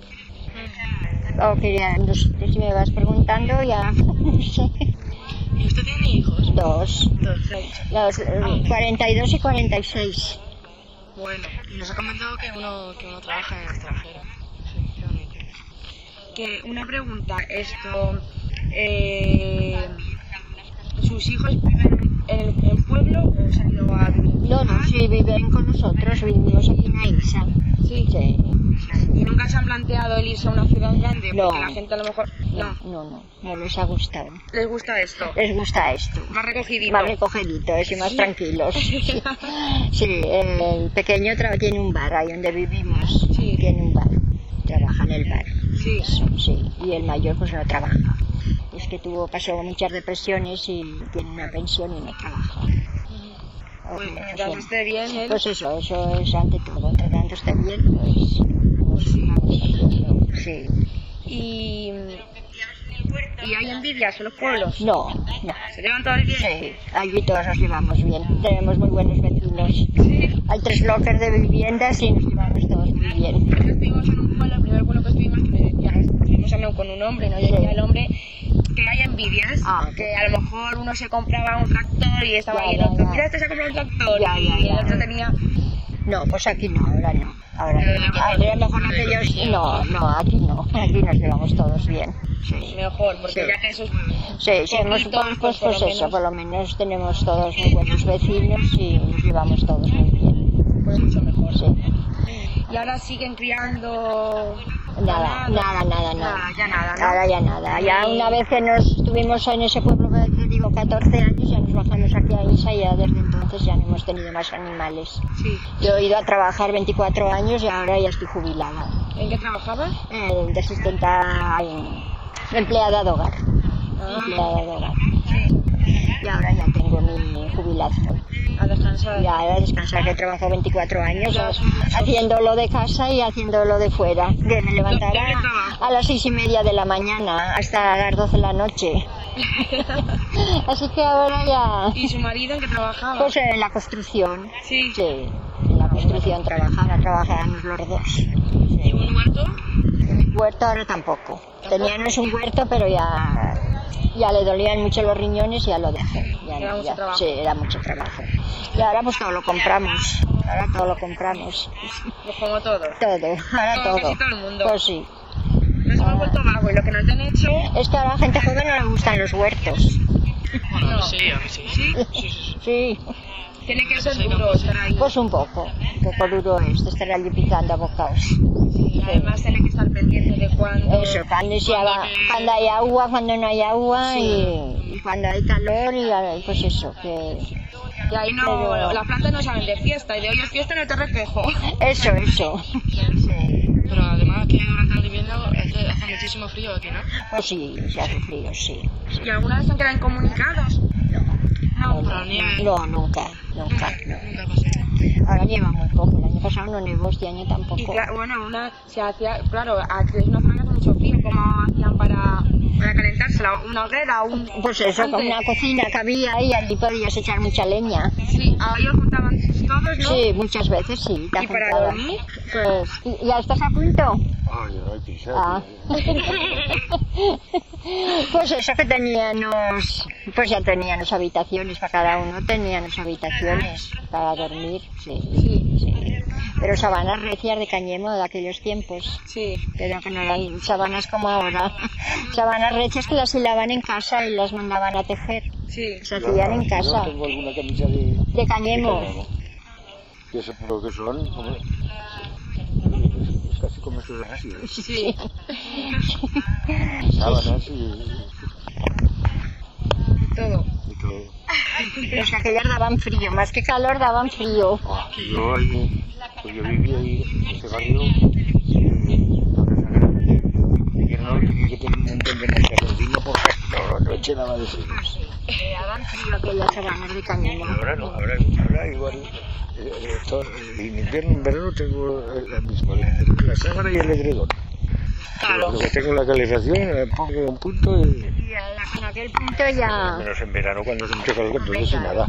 O que ya, no sé, si me vas preguntando ya, no sé, ¿Y usted tiene hijos? dos, Dos. los, eh, cuarenta y dos y cuarenta y seis. Bueno, y nos ha comentado que uno, que uno trabaja en el extranjero. Sí, qué bonito. Que una pregunta, esto, eh, ¿sus hijos viven en el, en pueblo o se han ido a vivir? No, no, sí, viven con nosotros, vivimos aquí en INSA. Sí. Sí. ¿Y nunca se han planteado el irse a una ciudad grande? No. Porque la gente a lo mejor No, no. no, no, no les ha gustado. Les gusta esto. Les gusta esto. Más recogidito. Más recogiditos y más tranquilos. Sí, sí, el pequeño tra- tiene un bar ahí donde vivimos. Sí. Tiene un bar. Trabaja en el bar. Sí. Eso, sí. Y el mayor pues no trabaja. Es que tuvo, pasó muchas depresiones y tiene una pensión y no trabaja. Pues Ojo, mientras sí. esté bien, él. Pues eso, eso es ante todo. Entre tanto esté bien, pues vamos, vamos haciendo. Sí. Y, y hay envidias en los pueblos. No, no. ¿Se llevan todos bien? Sí, allí todos nos llevamos bien. Tenemos muy buenos vecinos. Hay tres bloques de viviendas y nos llevamos todos muy bien. Es que estuvimos en un pueblo, el primer pueblo que estuvimos, que me decía, estuvimos hablando con un hombre, ¿no? Y decía el hombre que hay envidias, Ah, que a lo mejor uno se compraba un tractor y estaba Ya, ahí el ya, otro, ya. mira, este se ha comprado un tractor, Ya, y ya, el ya. otro tenía... No, pues aquí no, ahora no. Ahora no. A lo mejor aquellos... No, no, aquí no. Aquí nos llevamos todos bien. Sí. Mejor, porque Sí. ya que esos... Sí, sí, hemos, Poquitos, pues, pues, pues, por lo eso, menos. por lo menos tenemos todos muy buenos vecinos y nos llevamos todos muy bien. Pues mucho mejor. Sí. Y ahora siguen criando... Nada, nada, nada, nada. Nada, ya nada, ¿no? Ahora ya nada. Ya una vez que nos estuvimos en ese pueblo que te digo catorce años, ya nos bajamos aquí a INSA y ya desde entonces ya no hemos tenido más animales. Sí. Yo he ido a trabajar veinticuatro años y ahora ya estoy jubilada. ¿En qué trabajabas? Eh, de asistenta en- empleada de hogar. Ah. Empleada de hogar. Sí. y ahora ya tengo mi jubilación. A descansar. Ya a descansar, que he trabajado veinticuatro años haciendo lo de casa y haciendo lo de fuera. Que me levantaba a las seis y media de la mañana hasta las doce de la noche. Así que ahora ya... ¿Y su marido en qué trabajaba? Pues en la construcción. Sí. Sí, en la construcción trabajaba, trabajábamos los dos. Sí. ¿Y un huerto? Huerto ahora tampoco. Teníamos un huerto, pero ya... Ya le dolían mucho los riñones y ya lo dejé. Ya, Era mucho ya, trabajo. Sí, era mucho trabajo. Y ahora pues todo lo compramos. Ahora todo lo compramos. Pues como todo. Todo, ahora Como todo. casi todo el mundo. Pues sí. Nos hemos vuelto vago y lo que nos han hecho... Es que a la gente joven no le gustan los huertos. Bueno, No. sí, a mí sí. ¿Sí? Sí, sí, sí. Sí, Tiene que ser duro estar ahí. pues un poco. Un poco duro es de estar allí picando a bocados. Y además tiene que estar pendiente de cuándo... Eso, cuando, se va- cuando hay agua, cuando no hay agua y, y cuando hay calor y pues eso, que... Y ahí no... Pero- Las plantas no saben de fiesta y de hoy es fiesta no te requejo. Eso, eso. Sí. Pero además que durante el invierno hace, hace muchísimo frío aquí, ¿no? Pues sí, se hace frío, sí. ¿Y alguna vez se han quedado incomunicados? No, pero nieve. No, nunca, nunca. No. Nunca pasé. Ahora nieva muy poco, el año pasado no nevó, este año Y tampoco. claro, bueno, una se hacía, claro, aquí es una zona que hace mucho frío, como hacían para, para calentarse, la- una hoguera, un... Pues eso, con antes. una cocina que había y allí podías echar mucha leña. Sí, ahí os juntaban todos, ¿no? Sí, muchas veces sí. Te ¿Y para juntaban. dormir? Pues, ¿y- ¿ya estás a punto? Ay, no hay pisar. Ah. Pues eso que teníamos, pues ya teníamos habitaciones para cada uno, teníamos habitaciones para dormir, sí, Sí, sí. Pero sabanas recias de cáñamo de aquellos tiempos, sí. pero que no eran sabanas como ahora. Sabanas recias que las hilaban en casa y las mandaban a tejer, Sí. se hacían en casa, Yo tengo alguna camisa de... de cáñamo. ¿Y eso por lo que son? Hombre, es casi como esos así, ¿eh? Sí. Sábanas y, Todo. y todo. Pero es que aquellas daban frío, más que calor daban frío. Ah, yo ahí, pues yo vivía ahí en ese barrio, y que no tenía que tener un montón de mercancía porque no, no eché nada de frío. Eh, daban frío aquellas sabanas de cáñamo. Ahora no, ahora, ahora igual, eh, eh, todo- en invierno, en verano tengo la misma, la, la sábana y el edredón. Claro. Lo que tengo la calefacción, la pongo un punto y... Y a la- con aquel punto ya... Menos en verano cuando hace mucho calor, entonces sin nada.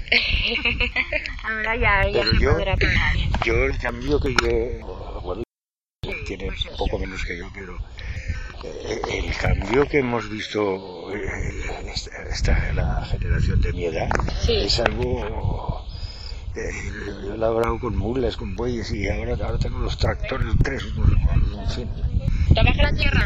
Ahora ya, ya Pero se yo, podrá pagar. yo el cambio que yo, bueno, tiene un poco menos que yo, pero eh, el cambio que hemos visto eh, en esta, esta- la generación de mi edad Sí. es algo... eh, yo he labrado con mulas, con bueyes y ahora, ahora tengo los tractores, tres, en fin. ¿Trabaja la tierra?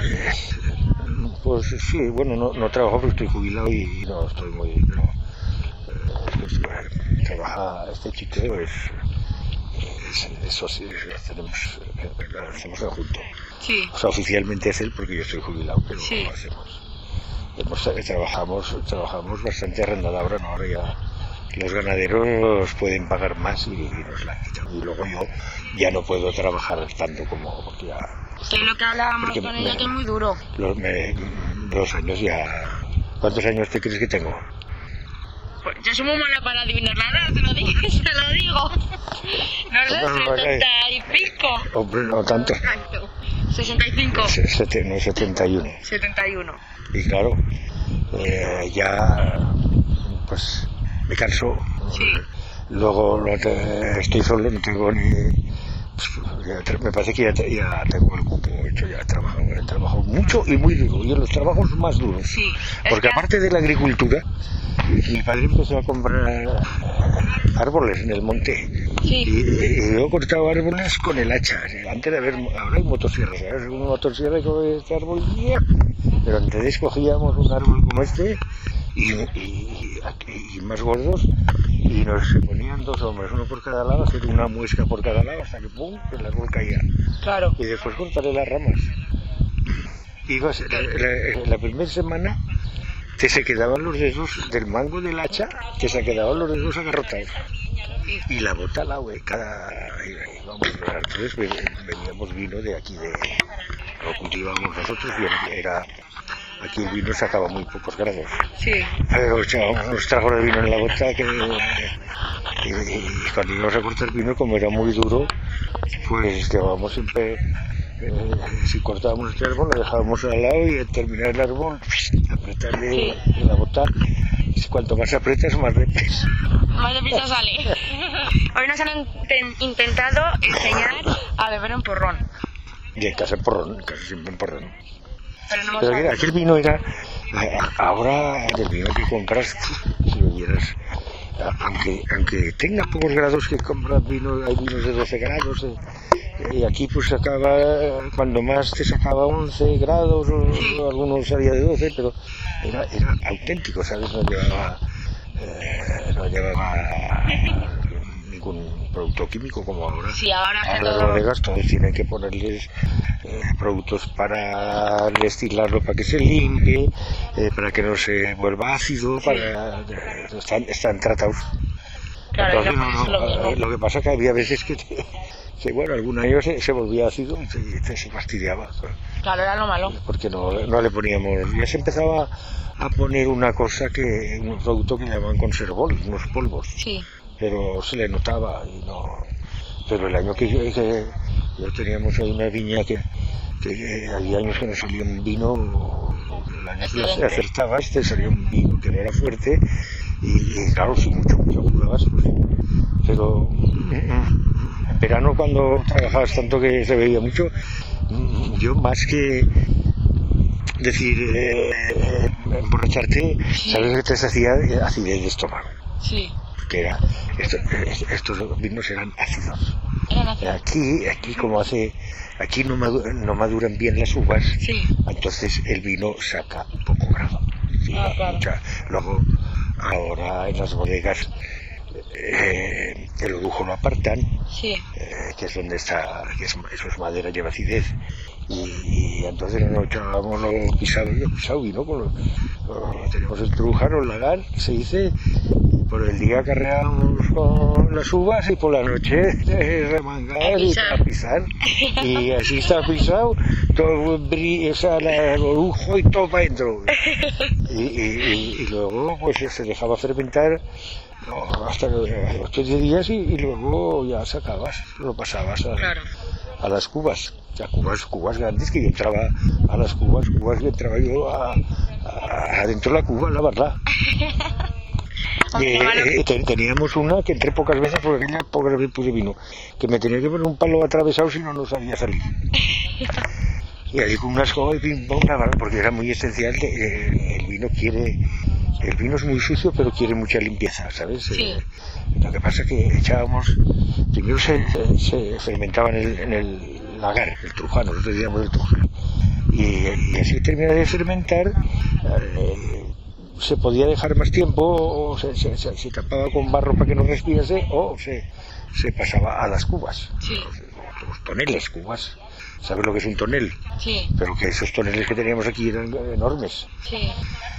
Pues sí, bueno, no, no trabajo porque estoy jubilado y, y no estoy muy... No, eh, pues, eh, trabaja este chiquero, es, es, eso sí, tenemos, eh, lo hacemos en junto. Sí. O sea, oficialmente es él porque yo estoy jubilado, pero Sí. lo hacemos. Hemos, eh, trabajamos, trabajamos bastante arrendada ahora, ¿no? Ahora ya los ganaderos pueden pagar más y, y nos la quitan. Y luego yo ya no puedo trabajar tanto como porque ya... Que es lo que hablábamos Porque con me- ella, que es muy duro. Los, me, dos años ya... ¿Cuántos años te crees que tengo? Pues yo soy muy mala para adivinar la edad, te lo digo. Te lo digo. No sé, Bueno, no, setenta y pico. Hombre, no tanto. sesenta y cinco. Se- sete- no, setenta y uno. setenta y uno. Y claro, eh, ya... Pues me canso. Sí. Luego no te- estoy solo, no tengo ni... pues, ya te- me parece que ya, te- ya tengo el cupo hecho, ya he trabajado, he trabajado mucho y muy duro, y en los trabajos más duros. Sí. Es Porque que- aparte de la agricultura, mi padre empezó a comprar árboles en el monte. Sí. Y, y yo he cortado árboles con el hacha. Antes de haber, ahora hay motosierras, ¿sabes? Una motosierra con este árbol, ¡yeah! Pero antes cogíamos un árbol como este y, y, y- y más gordos y nos ponían dos hombres, uno por cada lado, hacer una muesca por cada lado hasta que pum, el árbol caía. Claro. Y después cortaré las ramas. Y vas, la, la- la primera semana te se quedaban los dedos del mango del hacha, te se quedaban los dedos agarrotados. Y la bota al agua, cada... y vamos, entonces ve- veníamos vino de aquí, de... Lo cultivamos nosotros y era aquí el vino sacaba muy pocos grados. Sí. Pero echábamos unos tragos de vino en la bota que, y, y cuando íbamos a cortar vino, como era muy duro, pues llevábamos siempre, eh, si cortábamos este árbol, lo dejábamos al lado y al terminar el árbol, apretarle Sí. la bota. Y cuanto más aprietas, más deprisa. Más deprisa sale. Hoy nos han inten- intentado enseñar a beber un porrón. Y en casa porrón, en casa siempre en porrón. Pero no hemos Pero sabido. aquel vino era, ahora el vino que compras, si lo vieras, aunque, aunque tenga pocos grados que compras vino, hay vinos de doce grados, eh, y aquí pues sacaba, cuando más te sacaba once grados, o, Sí. o algunos salía de doce, pero era, era auténtico, ¿sabes? No llevaba, eh, no llevaba ningún producto químico como ahora. Sí, ahora que Ahora las todo... bodegas todos tienen que ponerles eh, productos para destilarlo, para que se limpie, eh, para que no se vuelva ácido, para, eh, están, están tratados. Claro, y Entonces, no no, es lo no, mismo. eh, lo que pasa es que había veces que, te- que, bueno, algún año se, se volvía ácido y te, te se fastidiaba, Claro, era lo malo. porque no, no le poníamos, ya se empezaba a poner una cosa que, un producto que llaman conservol, unos polvos, Sí. pero se le notaba y no. Pero el año que yo, que yo teníamos ahí una viña que, que había años que no salía un vino, el año que Excelente. acertaba este salía un vino que no era fuerte y, y claro, si mucho mucho jugabas, pues, pero mm, mm, en verano cuando trabajabas tanto que se veía mucho, mm, yo más que decir eh, emborracharte, sabes que te hacía acidez de estómago, Sí. que era esto- estos vinos eran ácidos. Eran así. Aquí, aquí como hace, aquí no, madu- no maduran bien las uvas, Sí. entonces el vino saca un poco grado. Sí, Ah, claro. mucha- luego, ahora en las bodegas, eh, el orujo lo apartan, Sí. eh, que es donde está, que es, eso es madera, lleva acidez, y, y entonces nos echábamos los pisados, yo pisado vino, con los, los- teníamos el trujano, el lagar, que se dice, y por el día carreábamos con las uvas y por la noche eh, remangar A y pisar. a pisar, y así está pisado, todo bri- o sea, la- el orujo y todo para adentro, y, y, y, y luego pues se dejaba fermentar no, hasta los quince días y, y luego ya sacabas, lo pasabas a, Claro. a las cubas, a cubas, cubas grandes que yo entraba a las cubas, cubas que entraba yo a, a- adentro de la cuba a lavarla. Eh, eh, te- teníamos una que entré pocas veces porque aquella pocas veces puse vino, que me tenía que poner un palo atravesado si no, no sabía salir. Y allí con una escoba y pim pum, lavar, porque era muy esencial, que, eh, el vino quiere, el vino es muy sucio pero quiere mucha limpieza, ¿sabes? Sí. Eh, lo que pasa es que echábamos, primero se, se, se fermentaba en el, en el lagar, el trujano, nosotros decíamos el trujano, y, y así termina de fermentar, eh, se podía dejar más tiempo, o se, se, se, se tapaba con barro para que no respirase, o se, se pasaba a las cubas, Sí. los, los toneles, cubas. ¿Sabes lo que es un tonel? Sí. Pero que esos toneles que teníamos aquí eran enormes. Sí.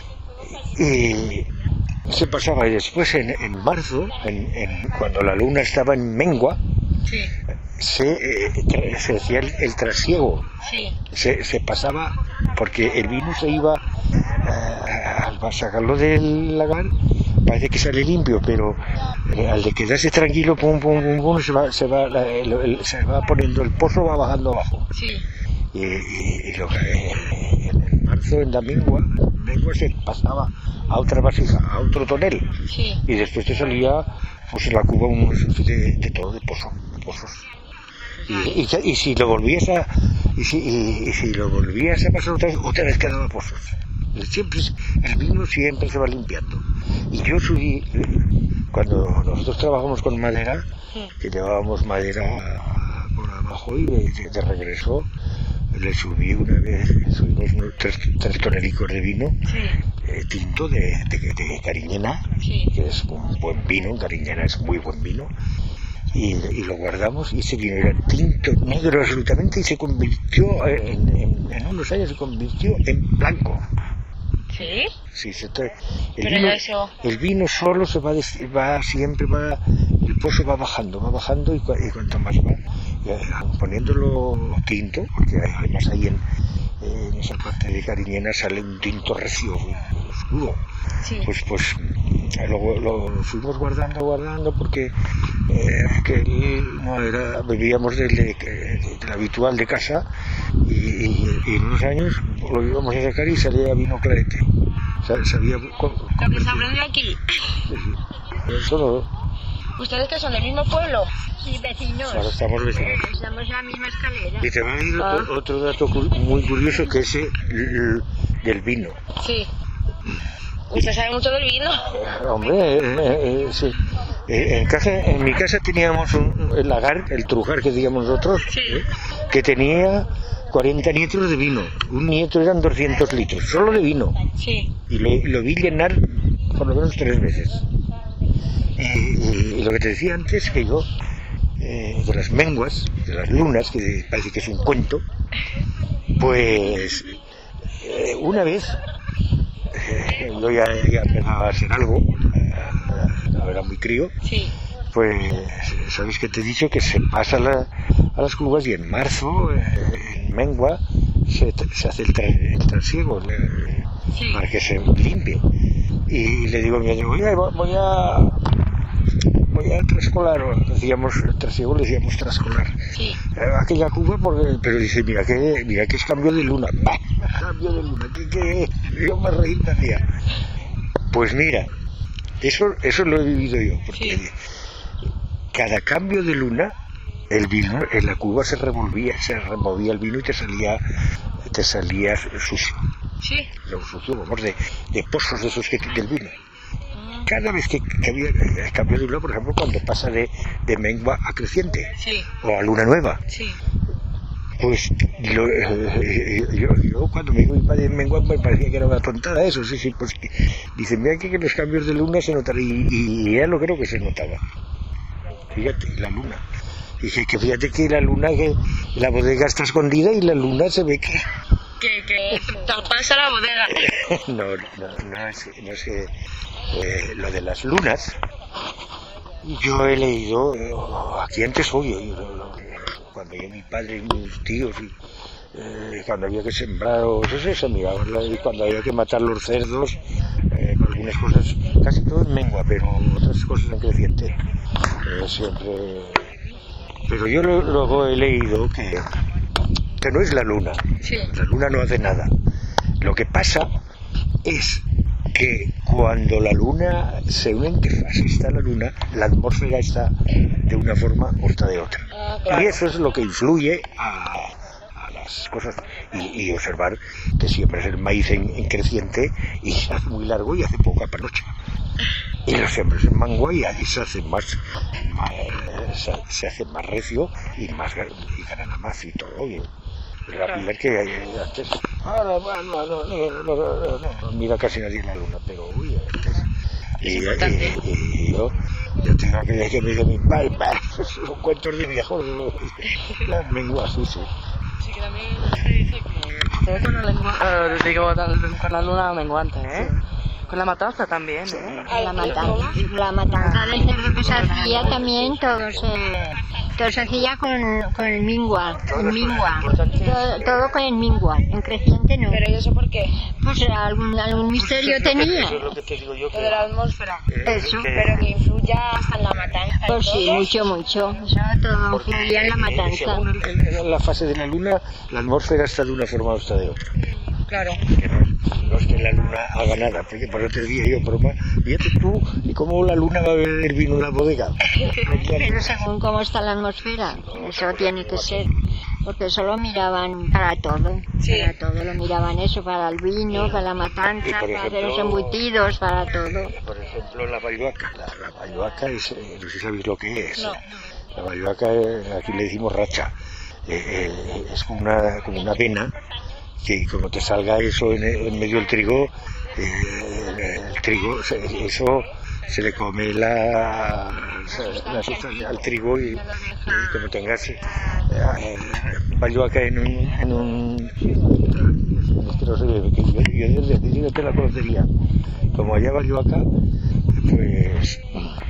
Y se pasaba, y después en, en marzo, en, en, cuando la luna estaba en mengua, Sí. se, eh, tra- se hacía el, el trasiego. Sí. Se, se pasaba, porque el vino se iba, eh, al sacarlo del lagar, parece que sale limpio, pero eh, al de quedarse tranquilo, pum, pum, pum, pum, se va, se va, la- el- el- se va poniendo, el pozo va bajando abajo. Sí. Y, y- y lo que, eh, en, en marzo, en la mengua, mengua se pasaba a otra vasija, a otro tonel, Sí. y después te salía, pues en la cuba, un de, de todo, de pozo, de pozos. Y, y, y si lo volvías a y si, y, y si lo volvías a pasar otra vez, otra vez quedaba pozos. Siempre, el vino siempre se va limpiando. Y yo subí, eh, cuando nosotros trabajamos con madera, Sí. que llevábamos madera por abajo y de, de- de regreso le subí una vez, subimos unos tres, tres tonelicos de vino Sí. eh, tinto de, de, de Cariñena, Sí. que es un buen vino, Cariñena es muy buen vino, y, y lo guardamos, y ese vino era tinto, negro absolutamente, y se convirtió, en, en, en unos años se convirtió en blanco. ¿Sí? Sí, se tra- el, Pero vino, eso- el vino solo se va, des- va siempre va, el pozo va bajando, va bajando, y, cua- y cuanto más va, eh, poniéndolo tinto, porque hay- además ahí en, en en esa parte de Cariñena sale un tinto recio, oscuro. Sí. Pues, pues luego lo fuimos guardando, guardando, porque eh, que él, no era, bebíamos del de, de, del habitual de casa y, y, y en unos años lo íbamos a sacar y salía vino clarete. Sabía lo que se aprendió aquí. Eso no. ¿Ustedes que son del mismo pueblo? Sí, vecinos. Ahora estamos vecinos. Estamos en la misma escalera. Y te va a ir ah. otro dato muy curioso, que es el, el, del vino. Sí. ¿Usted sabe mucho del vino? Eh, hombre, eh, eh, sí. Eh, en, casa, en mi casa teníamos un, el lagar, el trujar que digamos nosotros, sí. eh, que tenía cuarenta nietros de vino. Un nietro eran doscientos litros, solo de vino. Sí. Y lo, lo vi llenar por lo menos tres veces. Y, y, y lo que te decía antes, que yo, eh, de las menguas, de las lunas, que parece que es un cuento, pues eh, una vez, eh, yo ya, ya empezaba a hacer algo, eh, no era muy crío, sí. Pues sabes que te he dicho que se pasa la, a las cubas y en marzo, eh, en mengua, se, se hace el, tra, el trasiego le, sí. Para que se limpie. Y le digo a mi año, voy a, voy a, voy a trascolar, o decíamos, el trasiego le decíamos trascolar. Sí. Aquella cuba, porque, pero dice, mira que, mira que es cambio de luna. ¡Bah! Cambio de luna, que, que yo me reí un día. Pues mira, eso, eso lo he vivido yo, porque sí. Cada cambio de luna, el vino, en la cuba se revolvía, se removía el vino y te salía, te salía sucio. Sí. Lo sucio, vamos, de, de pozos de esos que del vino. Cada vez que, que había el cambio de luna, por ejemplo, cuando pasa de, de mengua a creciente, sí. O a luna nueva, sí. Pues lo, eh, yo, yo cuando me digo mi padre en mengua me parecía que era una tontada eso, sí, sí, pues dicen, mira que, que los cambios de luna se notan, y, y ya lo creo que se notaba. Fíjate, la luna. Dije que fíjate que la luna, que la bodega está escondida y la luna se ve que... Que, que pasa la bodega. no, no, no es, no es que eh, lo de las lunas, yo he leído, eh, aquí antes obvio, yo, lo, cuando yo mi padre y mis tíos, y, eh, cuando había que sembrar, o eso se miraba, y cuando había que matar los cerdos, eh, algunas cosas, casi todo en mengua, pero otras cosas en creciente, eh, siempre... Pero yo lo, luego he leído que, que no es la luna, sí. La luna no hace nada. Lo que pasa es que cuando la luna se une, en qué fase está la luna, la atmósfera está de una forma o está de otra. Ah, claro. Y eso es lo que influye a, a las cosas. Y, y observar que siempre es el maíz en, en creciente y se hace muy largo y hace poca panocha. Y los siembras en mangua y ahí se hace más, más se, se hace más recio y más y ganan más y todo. Y la pilar que hay antes. Ahora, bueno, no, no, no, no, no, no, no mira casi nadie la luna, pero uy, antes. Y, y, y, y yo, yo tengo aquella que me dice mi padre, los cuentos de viejos, las menguas, sí, sí. Sí, que también se dice que con la, lengua, eh, digo, con la luna menguante, ¿eh? Sí. Con la matanza también, ¿eh? La matanza, la matanza del cerdo que se hacía también, todo se, todo se hacía con, con el mingua, el mingua, todo, todo con el mingua, en creciente no. ¿Pero y eso por qué? Pues algún, algún misterio tenía. Eso es lo que te digo yo. Lo de la atmósfera. Eso. Pero que influya hasta en la matanza. Pues sí, mucho, mucho. Eso todo influía en la matanza. Según el, el, la fase de la luna, la atmósfera está de una forma o está de otra. Claro. Que no, no es que la luna haga nada, porque por eso te decía yo, pero fíjate tú, ¿y cómo la luna va a beber vino en la bodega? Pero según cómo está la atmósfera, eso tiene que ser, porque eso lo miraban para todo, sí. Para todo, lo miraban eso, para el vino, sí. Para la matanza, ejemplo, para hacer los embutidos, para todo. Por ejemplo, la bayuaca, la, la bayuaca es, eh, no sé si sabéis lo que es, no. La bayuaca, eh, aquí le decimos racha, eh, eh, es como una, como una avena, que como te salga eso en, en medio del trigo, eh, el trigo, eso se le come la, la sustancia al trigo y, y como tengas eh, bayuaca en un, en un es que no sé, que yo, yo desde pequeño te la conocería, como allá bayuaca, pues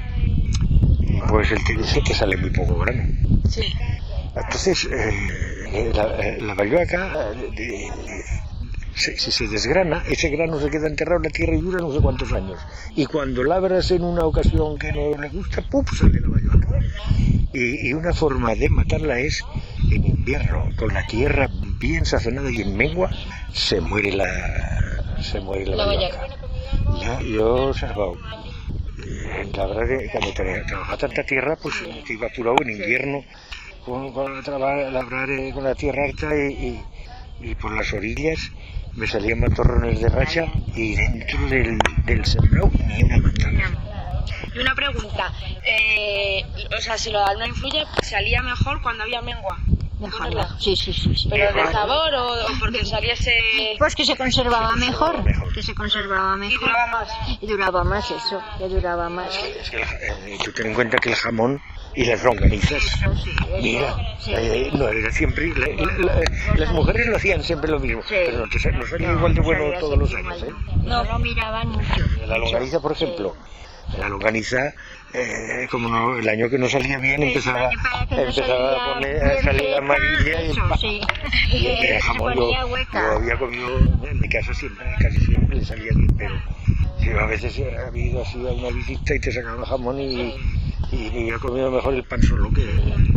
pues el trigo se te sale muy poco grano. Sí. Entonces, eh, la, la bayuaca, de, se, si se desgrana, ese grano se queda enterrado en la tierra y dura no sé cuántos años. Y cuando labras en una ocasión que no le gusta, ¡pum!, sale la bayota. Y, y una forma de matarla es en invierno, con la tierra bien sazonada y en mengua, se muere la, se muere la, La bayota. Ya, yo he observado, eh, labrar, eh, cuando trabajaba tanta tierra, pues te iba apurado en invierno, con, con traba- labrar eh, con la tierra harta y, y, y por las orillas me salían matorrones de racha y dentro del, del sembrado ni una mata. Y una pregunta, eh, o sea, si lo de no influye, ¿salía mejor cuando había mengua? Dejarla. Sí, sí, sí, sí. ¿Pero de sabor o, o porque saliese...? Pues que se conservaba mejor, mejor. que se conservaba Y mejor. duraba más. Y duraba más eso, que duraba más. Es que el ja- eh, tú ten en cuenta que el jamón y las longanizas, Eso sí, eso, mira, sí. eh, no era siempre, la- la- la- las mujeres lo hacían siempre lo mismo, Sí. pero no, te sa- no salía igual de bueno Salía todos los siempre años, ¿eh? igual, No, no lo miraban mucho. La longaniza, por ejemplo, la longaniza, eh, como no, el año que no salía bien, empezaba, empezaba a, poner, a salir amarilla y, Eso, pa- sí. y el Se jamón yo, ponía yo hueca. había comido, en mi casa siempre, casi siempre le salía bien, pero sí, a veces ha ido así a una visita y te sacaban jamón y, y me hubiera comido mejor el pan solo que...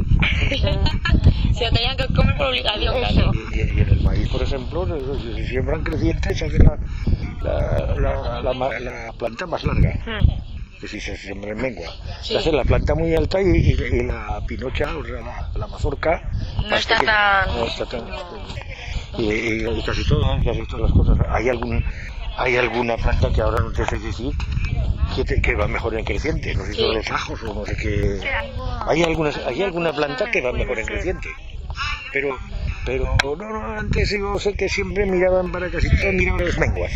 Se lo tenían que comer por obligación, Eso. casi. Y, y- y en el maíz, por ejemplo, si se siembran crecientes, se hace la, la, la, la, ma- la planta más larga. Que si se siembra en mengua. Se hace la planta muy alta y, y, y la pinocha, o sea, la, la mazorca, No más está pequeña. tan- No está tan... Y, y- y casi todas, casi todas las cosas. Hay algún hay alguna planta que ahora no te sé decir que, te- que va mejor en creciente, no sé si son los ajos o no sé qué. Hay algunas, hay alguna planta que va mejor en creciente. Pero, pero no, no, antes yo sé que siempre miraban para casi todo, miraban las menguas.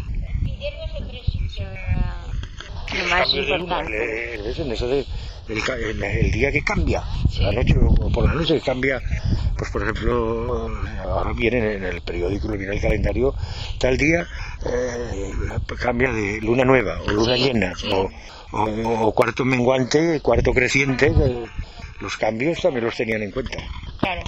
Lo más Cambios de luna, importante. le- ¿ves? En eso de, el, ca- en el día que cambia, la noche o por la noche que cambia, pues por ejemplo, ahora viene en el periódico, viene el calendario, tal día eh, cambia de luna nueva o luna llena o, o- o cuarto menguante, cuarto creciente, eh, los cambios también los tenían en cuenta. Claro.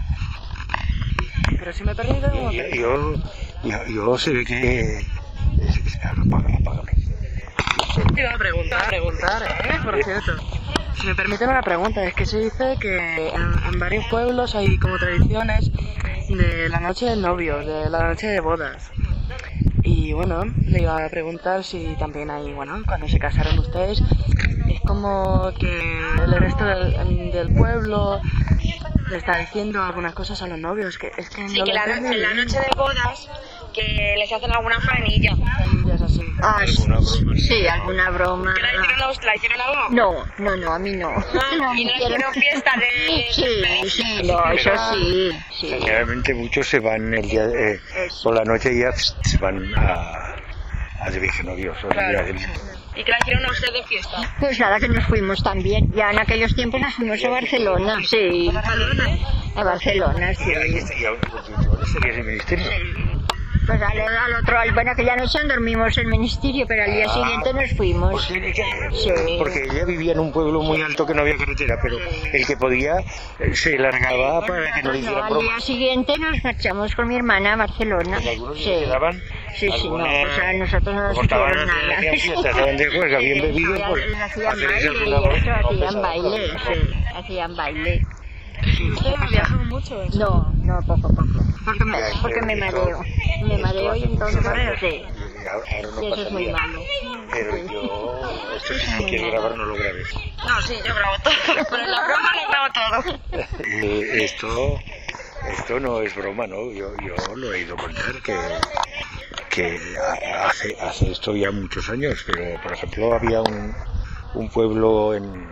Pero si me permite, ¿cómo Y- te- Yo, yo, yo se ve que... Apágalo, apágalo. Te iba a preguntar, preguntar, ¿eh? Por cierto. Si me permiten una pregunta, es que se dice que en, en varios pueblos hay como tradiciones de la noche de novios, de la noche de bodas. Y bueno, le iba a preguntar si también hay, bueno, cuando se casaron ustedes, es como que el resto del, del pueblo le está diciendo algunas cosas a los novios, que es que Sí, no que lo la, entiendo en la bien. noche de bodas, que les hacen alguna faenilla. Es así. Ah, Alguna broma. sí, alguna broma. ¿Que la hicieron a usted? ¿La hicieron a uno? No, no, no, a mí no. Ah, y no quiero- hicieron fiesta de... Sí, sí, no, eso sí, sí. Generalmente muchos se van el día de, eh, por la noche y ya pst, se van a, a de viaje novioso. Claro. el día de- ¿Y que la hicieron a usted de fiesta? Pues nada, que nos fuimos también. Ya en aquellos tiempos nos fuimos a Barcelona, sí. A Barcelona, sí. Y ahí está, y ahora ahora estarías en el ministerio. Pues al, al otro, al- bueno, aquella noche no dormimos en el ministerio, pero al día Ah, siguiente nos fuimos. Porque, Sí. porque ella vivía en un pueblo muy alto que no había carretera, pero el que podía eh, se largaba para que no le No, hicieran al broma. día siguiente nos marchamos con mi hermana a Barcelona. Porque algunos Sí. se quedaban. Sí, sí, no, alguna- pues a nosotros no nos contaban, hicieron nada. hacían fiesta, estaban de juerga, bien bebidos, pues, Les hacían hacer baile alguna y eso, broma, no hacían pesado, baile, no, sí, hacían baile. ¿Ustedes viajan mucho? Eso? No, no, poco, poco. Porque me, Ya, porque me esto- mareo. Me esto mareo y hace muchos entonces, años, sí. y ahora- ahora no Y eso es muy pasaría. malo. Pero yo, esto si quieres grabar no lo grabes. No, sí, yo grabo todo. Pero en la broma le grabo todo. Eh, esto, esto no es broma, ¿no? Yo, yo lo he ido a contar que, que ha- hace, hace esto ya muchos años, pero por ejemplo había un, un pueblo en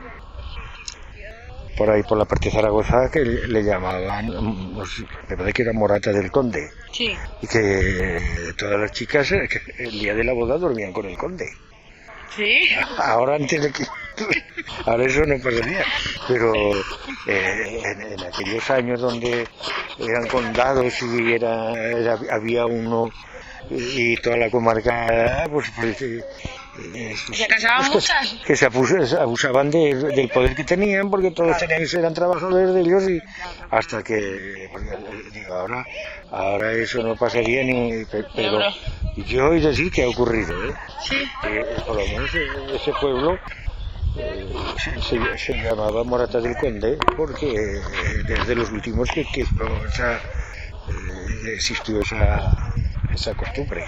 por ahí por la parte de Zaragoza que le, le llamaban, no sé, me parece que era Morata del Conde, Sí. y que todas las chicas eh, que el día de la boda dormían con el conde. ¿Sí? Ahora antes de que... Ahora eso no pasaría. Pero eh, en, en aquellos años donde eran condados y era, era- había uno y, y toda la comarca, pues, pues, eh, Eh, ¿Se casaban es que, muchas? que se abus- abusaban de- del poder que tenían, porque todos tenían, eran trabajadores de ellos, y hasta que, porque, eh, digo, ahora, ahora eso no pasaría ni, pe- pero yo he de decir que ha ocurrido, ¿eh? Sí. Eh, por lo menos eh, ese pueblo eh, se, se- se llamaba Morata del Conde, porque eh, desde los últimos que, que o sea, eh, existió esa, esa costumbre.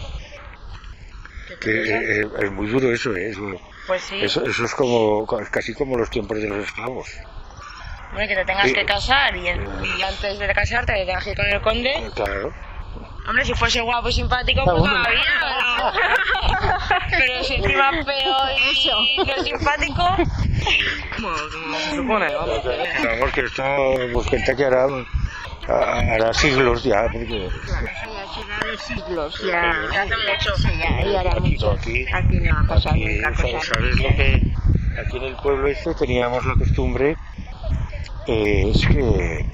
Que eh, es muy duro eso, ¿eh? Eso, Pues sí. eso, eso es como casi como los tiempos de los esclavos. Hombre, que te tengas Sí. que casar y, y antes de casarte te tengas que ir con el conde. Eh, Claro. Hombre, si fuese guapo y simpático, pues Hombre. todavía. Pero, pero si encima es feo y no es simpático. Como, como se supone, vamos. Vamos, que esto, pues cuenta que hará, hará siglos ya, porque de siglos, ya. Hace mucho. Sí, ya, y ahora aquí, mucho. aquí, Aquí no ha pasado aquí, nunca ¿sabes cosa. sabes lo que? Aquí en el pueblo este teníamos la costumbre, eh, es que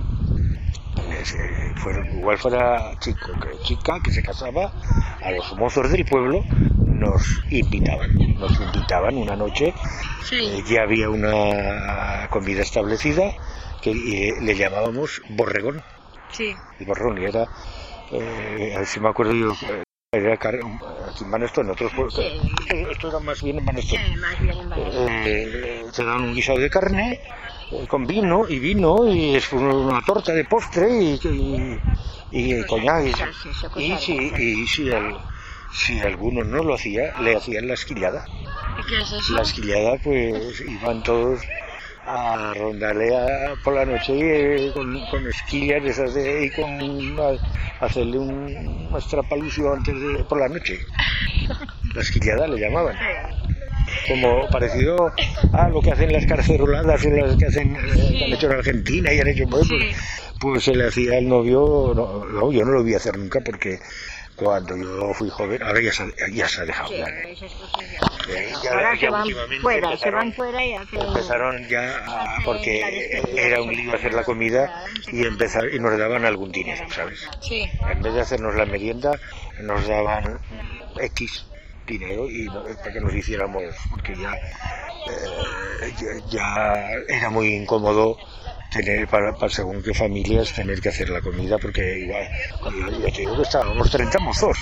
es, eh, fuera- igual fuera chico, que chica que se casaba, a los mozos del pueblo nos invitaban, nos invitaban una noche. Sí. Eh, ya había una comida establecida que eh, le llamábamos borregón, Sí. el borrón, y era, eh, a ver si me acuerdo yo, eh, era car- aquí en Manestón, en otros pueblos, esto, esto era más bien en Manestón. Sí, más bien en Valencia. Eh, te daban un guisado de carne eh, con vino y vino y después una torta de postre y, y, y coñac. Y, Cosas, eso, cosas y, si, de y si, al- si alguno no lo hacía, le hacían la esquillada. ¿Y qué es eso? La esquillada, pues iban todos a rondarle a- por la noche eh, con, con esquillas de esas de, y con a- hacerle un, una estrapalucio antes de por la noche. La esquillada le llamaban. Como parecido a lo que hacen las carceroladas o las que hacen eh, que han hecho en Argentina y han hecho pues, pues, pues se le hacía al novio. No, no, yo no lo vi hacer nunca porque cuando yo fui joven, ahora ya se, ya se ha dejado. Sí, ya. esas cosas ya. Eh, ya- Ahora ya se van últimamente fuera, se empezaron- van fuera y hacen... Empezaron ya a- hacen la porque despedida. era un lío hacer la comida y empezar y nos daban algún dinero, ¿sabes? Sí. En vez de hacernos la merienda, nos daban X dinero y no- para que nos hiciéramos, porque ya, eh, ya, ya era muy incómodo tener para, para según qué familias tener que hacer la comida, porque igual, yo, yo te digo que estábamos treinta mozos.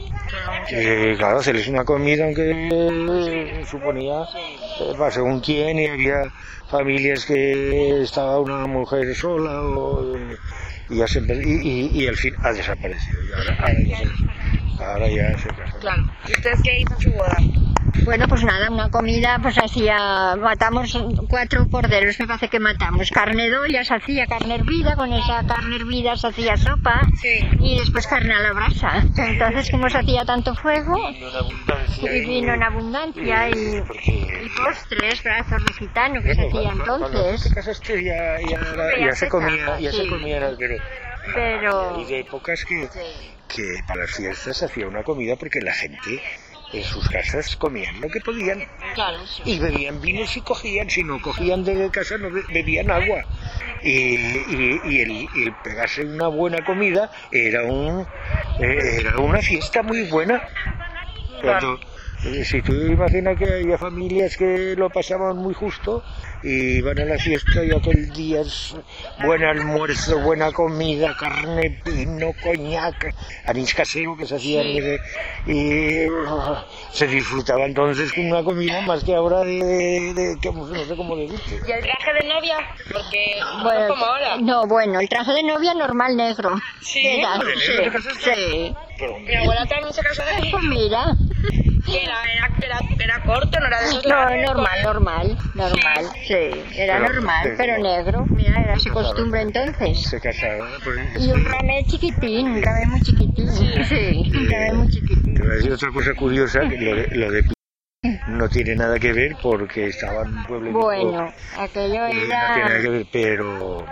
Eh, claro, hacerles una comida, aunque eh, suponía eh, para según quién, y había familias que estaba una mujer sola o, eh, y, ya se, empe- y, y, y al fin ha desaparecido. Y ahora, ahora ya se, ahora ya se casó. Claro. ¿Y usted qué hizo en su boda? Bueno, pues nada, una comida, pues hacía, matamos cuatro corderos, me parece que matamos. Carne de olla, se hacía carne hervida, con esa carne hervida se hacía sopa Sí. y después carne a la brasa. Entonces, como se hacía tanto fuego, Vino en abundancia y vino en abundancia y, porque- y postres, brazos de gitano que se Bueno, hacía cuando- cuando tú entonces. te casaste ya, ya, era- Ya ya se se comía, casa, ya se sí. comía, pero, Pero- y de épocas que, que para las fiestas se hacía una comida porque la gente en sus casas comían lo que podían Claro. y bebían vino si cogían, si no cogían de casa no be- bebían agua. Y, y, y el, y el pegarse una buena comida era un eh, era una fiesta muy buena. Cuando, eh, si tú imaginas que había familias que lo pasaban muy justo y iban a la fiesta y aquel día es buen almuerzo, buena comida, carne, vino, coñac, anís casero que se hacía Sí. de- y uh, se disfrutaba entonces con una comida más que ahora de, de, de- que no sé cómo le dice. ¿Y el traje de novia? Porque no Bueno, es como ahora. no, bueno, el traje de novia normal negro. Sí. Era, ¿De negro sí, te casaste? sí. Pero, Mi abuela también se casó de negro. Pues mira, Que era, era, era, era corto, no era de esos no, largos, normal, con- normal, normal, sí, era Pero- normal, pero- pero negro, mira, era su costumbre entonces. se casaba. Pues, Y un ramé chiquitín, un ramé muy chiquitín, sí, un ramé muy chiquitín. Te voy a decir otra cosa curiosa, que lo de, lo de no tiene nada que ver porque estaba en un pueblo. Bueno, aquello No tiene nada que era... ver, pero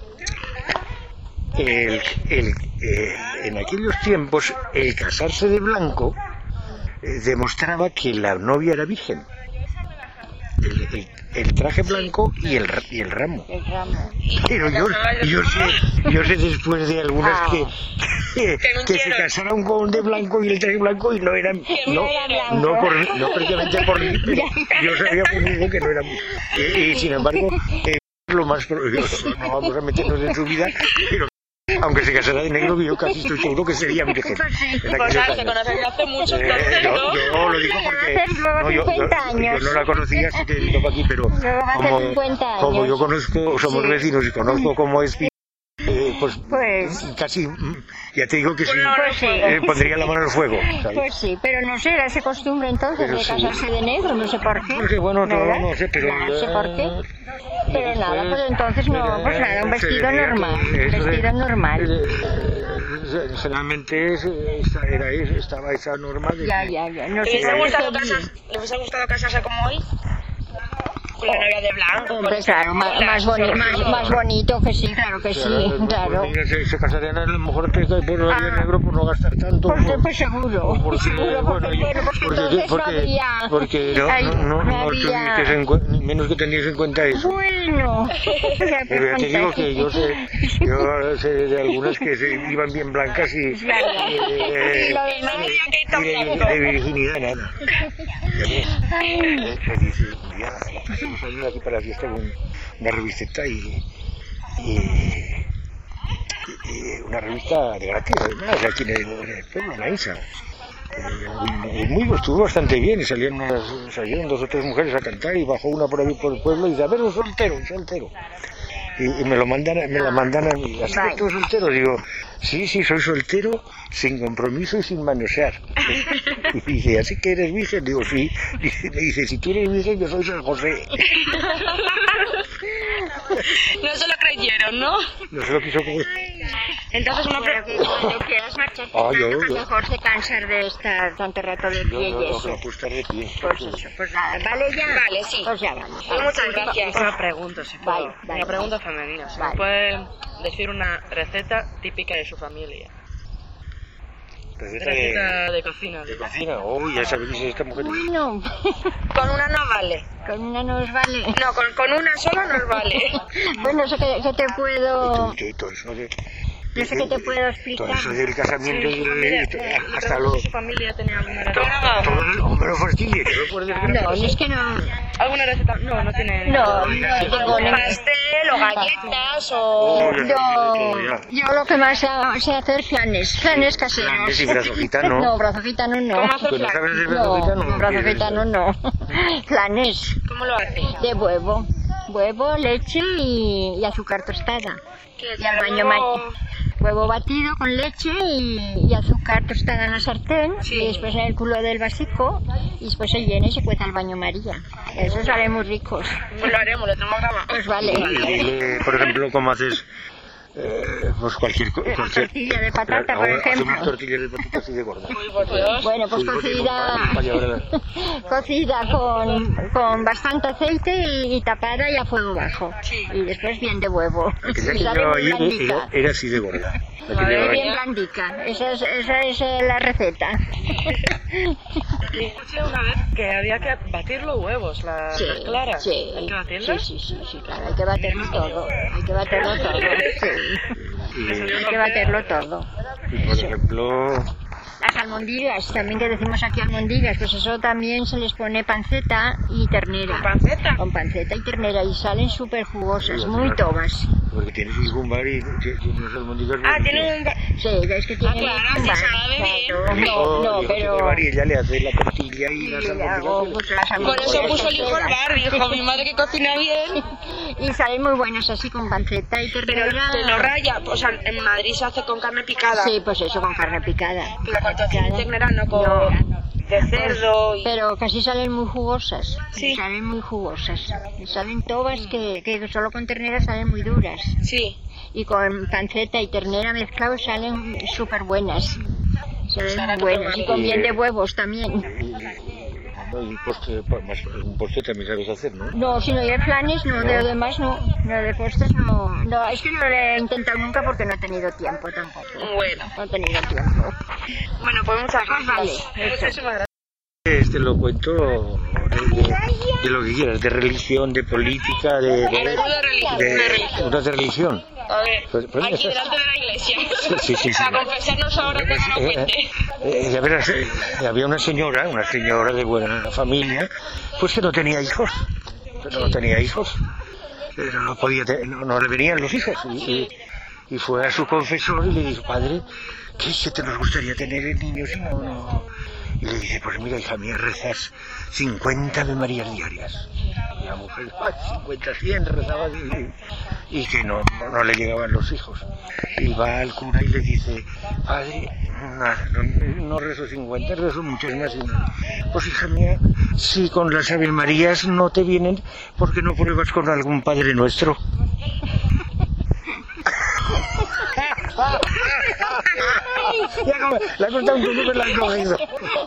el, el, eh, en aquellos tiempos el casarse de blanco eh, demostraba que la novia era virgen. El, el, el traje blanco y el, y el ramo. El ramo. Pero yo, yo sé, yo sé después de algunas Ah. que, que, que se casaron con de blanco y el traje blanco y no eran, no, era blanco. no, por, no precisamente por mí, pero yo sabía por mí que no eran. Y, y sin embargo, eh, lo más, pro- no vamos a meternos en su vida, pero aunque se casara de negro, yo casi estoy seguro que sería virgen. en Pues aquellos claro, se años. conocen hace mucho, Eh, entonces, yo, ¿no? yo lo digo porque Hace luego no, yo, yo, cincuenta yo años. no la conocía, así que vino para aquí, pero Luego va a hacer como, cincuenta años. como yo conozco, somos Sí. vecinos y conozco cómo es, eh, pues, Pues- casi, mm, ya te digo que sí, Pues sí. eh, pondría la mano al fuego, ¿sabes? Pues sí, pero no sé, era esa costumbre entonces Pero de sí. casarse de negro, no sé por qué. Porque bueno, no, ¿Verdad? no sé, pero No sé ya- por qué. Pero después, nada, pues entonces no, pues nada, un eh, se vestido veía que normal, eso de- vestido normal. eh, Generalmente es, esa- era, eso, estaba esa norma de Ya, que- ya, ya, no ¿Le sé. hubiese no gustado, sé bien. casarse, ¿Le hubiese gustado casarse como hoy? Con la novia de blanco. Hombre, claro, más, más, boni- más, más bonito que sí, claro que sí, Pues, claro. mira, se, se casarían a lo mejor que por el Ah. negro por no gastar tanto. Pues, por- pues seguro, porque, seguro, porque, bueno, bueno, porque porque, entonces porque, no había... porque no, ay, no, no, no había- tuvieses en cuen- menos que tenías en cuenta eso. Bueno, ya, Pero ya te digo que yo sé, fantástico. yo sé de algunas que se iban bien blancas y, Claro. eh, Lo demás- y de, de virginidad nada. Ay, Eh, me dice, ya, estamos saliendo aquí para la fiesta con una revisteta y, y, y una revista de gratis, además, aquí en el, en el pueblo, en la Insa. Eh, y muy, estuvo bastante bien y salían, unas, salieron dos o tres mujeres a cantar y bajó una por ahí por el pueblo y dice, a ver, un soltero, un soltero. Y, y me lo mandan, a- me la mandan a mí, así que tú soltero, digo, sí, sí, soy soltero, sin compromiso y sin manosear. Y dice, ¿así que eres virgen? Digo, sí. Dice, me dice, si tú eres virgen, yo soy San José. No se lo creyeron, ¿no? No se lo quiso creer. Entonces una Pero pre- que cuando quieras marcharte, Ah, yo- a lo yo- mejor se cansar de estar tanto rato de Yo pie no, y no, eso. no puedo estar de pie. Pues eso, pues nada, ¿vale ya? Vale, sí. Pues ya vamos. Pues muchas gracias. Una pregunta, si puedo. Vale, vale, Una pregunta femenina. ¿Se Vale. me puede decir una receta típica de su familia? Receta Receta de, de cocina. de cocina. Uy, ya sabéis esta mujer. Bueno, Con una no vale. con una nos vale. No, con, con una sola nos vale. Bueno, no sé qué, qué te puedo... Y todo eso de, No sé qué te puedo explicar. todo eso del casamiento y Su de- familia, de- le hasta pregunto lo... si su familia tenía alguna Todo, receta. todo el hombre fastidie, que no puede No, es que no... ¿Alguna receta? No, no tiene. No, no tengo ningún... Pastel o galletas o... Yo, yo lo que más hago- sé hacer flanes, flanes caseros. Flanes y brazo gitano. No, brazo gitano no. ¿Cómo haces Pues no sabes el brazo No, gitano. no, brazo gitano no. Flanes ¿Cómo lo haces? de huevo. Huevo, leche y, y azúcar tostada. Y al baño ma- Huevo batido con leche y, y azúcar tostada en la sartén. Y después en el culo del vasico. Y después se llena y se cueza al baño María. Eso sale muy ricos. Pues lo haremos, lo tenemos grabado. Pues vale. Y dile, por ejemplo, cómo haces eh, pues cualquier cosa. Tortilla de patata, por ejemplo. Hacemos tortillas de patata así de gorda. Uy, por Dios. Bueno, pues Sí, porque cocida, con- vaya, ¿verdad? cocida con, con bastante aceite y, y tapada y a fuego bajo. Sí. Y después bien de huevo. Aquella Y que sale llevaba muy ahí era, blandita. era así de gorda. La que Sale llevaba ahí. bien blandica. Esa es, esa es eh, la receta. Y escuché una vez que había que batir los huevos, la- Sí, las claras. sí, ¿Hay que sí, batirlas? sí, sí, sí, claro, hay que baterlo todo. Hay que baterlo todo. Sí. Y, Hay que baterlo todo. y, por ejemplo, Las almondiguas, también que decimos aquí almondiguas, pues eso también se les pone panceta y ternera. ¿Panceta? Con panceta y ternera y salen súper jugosas, muy tobas. porque tienes un zumbar y tienes unas almondiguas. Ah, bonitas. tiene un... Sí, es que tiene... Ah, claro, sí sabe bien. No, no, Y pero... María ya le hace la tortilla y las y le hago, almondiguas. pues, las Por almondiguas eso puso el hijo el caseras. bar, dijo, mi madre que cocina bien. Y salen muy buenas así con panceta y Pero ternera. te lo raya, o sea, en Madrid se hace con carne picada. Sí, pues eso, con carne picada. Pero con tocino y ternera, no con... De cerdo y... Pero casi salen muy jugosas. Sí. Salen muy jugosas. Y salen tobas que, que solo con ternera salen muy duras. Sí. Y con panceta y ternera mezclados salen súper buenas. Salen Ahora muy que buenas. probaré. Y con bien de huevos también. No, y postre, pa- más, un postre también sabes hacer, ¿no? No, si no hay flanes, no, de lo demás no. No, de postres no. No, es que no lo he intentado nunca porque no he tenido tiempo tampoco. Bueno. No he tenido tiempo. Bueno, pues muchas gracias. Vale, eso. Muchísimas gracias. Este lo cuento de, de, de lo que quieras, de religión, de política, de... de, A ver, una religión, de, una religión. una de religión. A ver, Pues- pues aquí eso es- delante de la iglesia. Sí, sí, sí, sí. Para confesarnos ahora que no lo Eh, cuente. eh, ya verás, eh, había una señora, una señora de buena familia, pues que no tenía hijos, pero no tenía hijos, pero no podía, te- no, no le venían los hijos, y, y- y fue a su confesor y le dijo, padre, ¿qué es que te nos gustaría tener niños y no, no? Y le dice, pues mira, hija mía, rezas cincuenta Ave Marías diarias. Y la mujer, "Ay, cincuenta, cien rezaba y, y que no, no, no le llegaban los hijos. Y va al cura y le dice, padre, no, no, no rezo cincuenta, rezo muchas más. Y no. Pues hija mía, si con las Ave Marías no te vienen, ¿por qué no pruebas con algún Padre Nuestro? Ya como, la he contado un poco, pero la he cogido.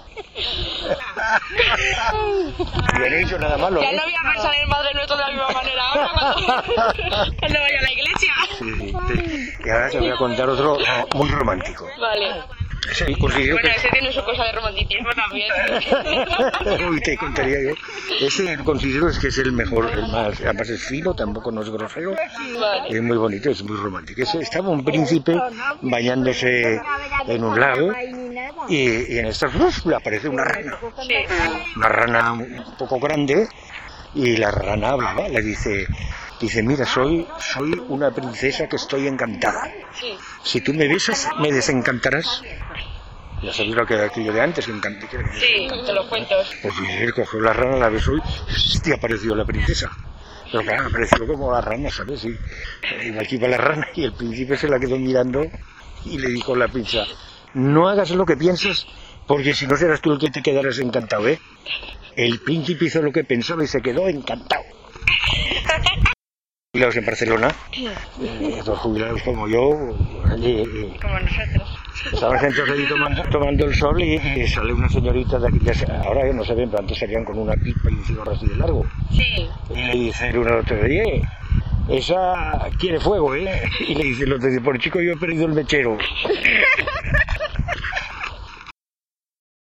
Y no he dicho nada malo. Ya ¿eh? no voy a pensar en el Madre Nuestro de la misma manera ahora cuando, cuando vaya a la iglesia. Sí, sí, sí. Y ahora te voy a contar otro no, muy romántico. Vale. Ese considero Bueno, que... ese tiene su cosa de romanticismo también. Uy, te contaría yo. Ese considero es que es el mejor, el más, además es fino, tampoco no es grosero. Vale. Es muy bonito, es muy romántico. Ese- Estaba un príncipe bañándose en un lago y, y en estas ¡uf! Le aparece una rana. Sí. Una rana un poco grande y la rana hablaba, le dice, dice, mira, soy, soy una princesa que estoy encantada. Sí. Si tú me besas, me desencantarás. Ya sabéis lo que aquello de antes, que encanta. que- Sí, de los cuentos. Pues sí, él cogió la rana, la besó y apareció la princesa. Pero claro, apareció como la rana, ¿sabes? Y iba aquí para la rana y el príncipe se la quedó mirando y le dijo a la princesa, no hagas lo que piensas, porque si no serás tú el que te quedarás encantado, ¿eh? El príncipe hizo lo que pensaba y se quedó encantado. Jubilados en Barcelona, eh, dos jubilados como yo, allí, eh, Como nosotros. estaban sentados allí tomando, tomando el sol y, y sale una señorita de aquellas, ahora ya no se ven, pero antes salían con una pipa y un cigarro así de largo. Sí. Y le dice el uno al otro, oye, esa quiere fuego, ¿eh? Y le dice el otro, por chico, yo he perdido el mechero.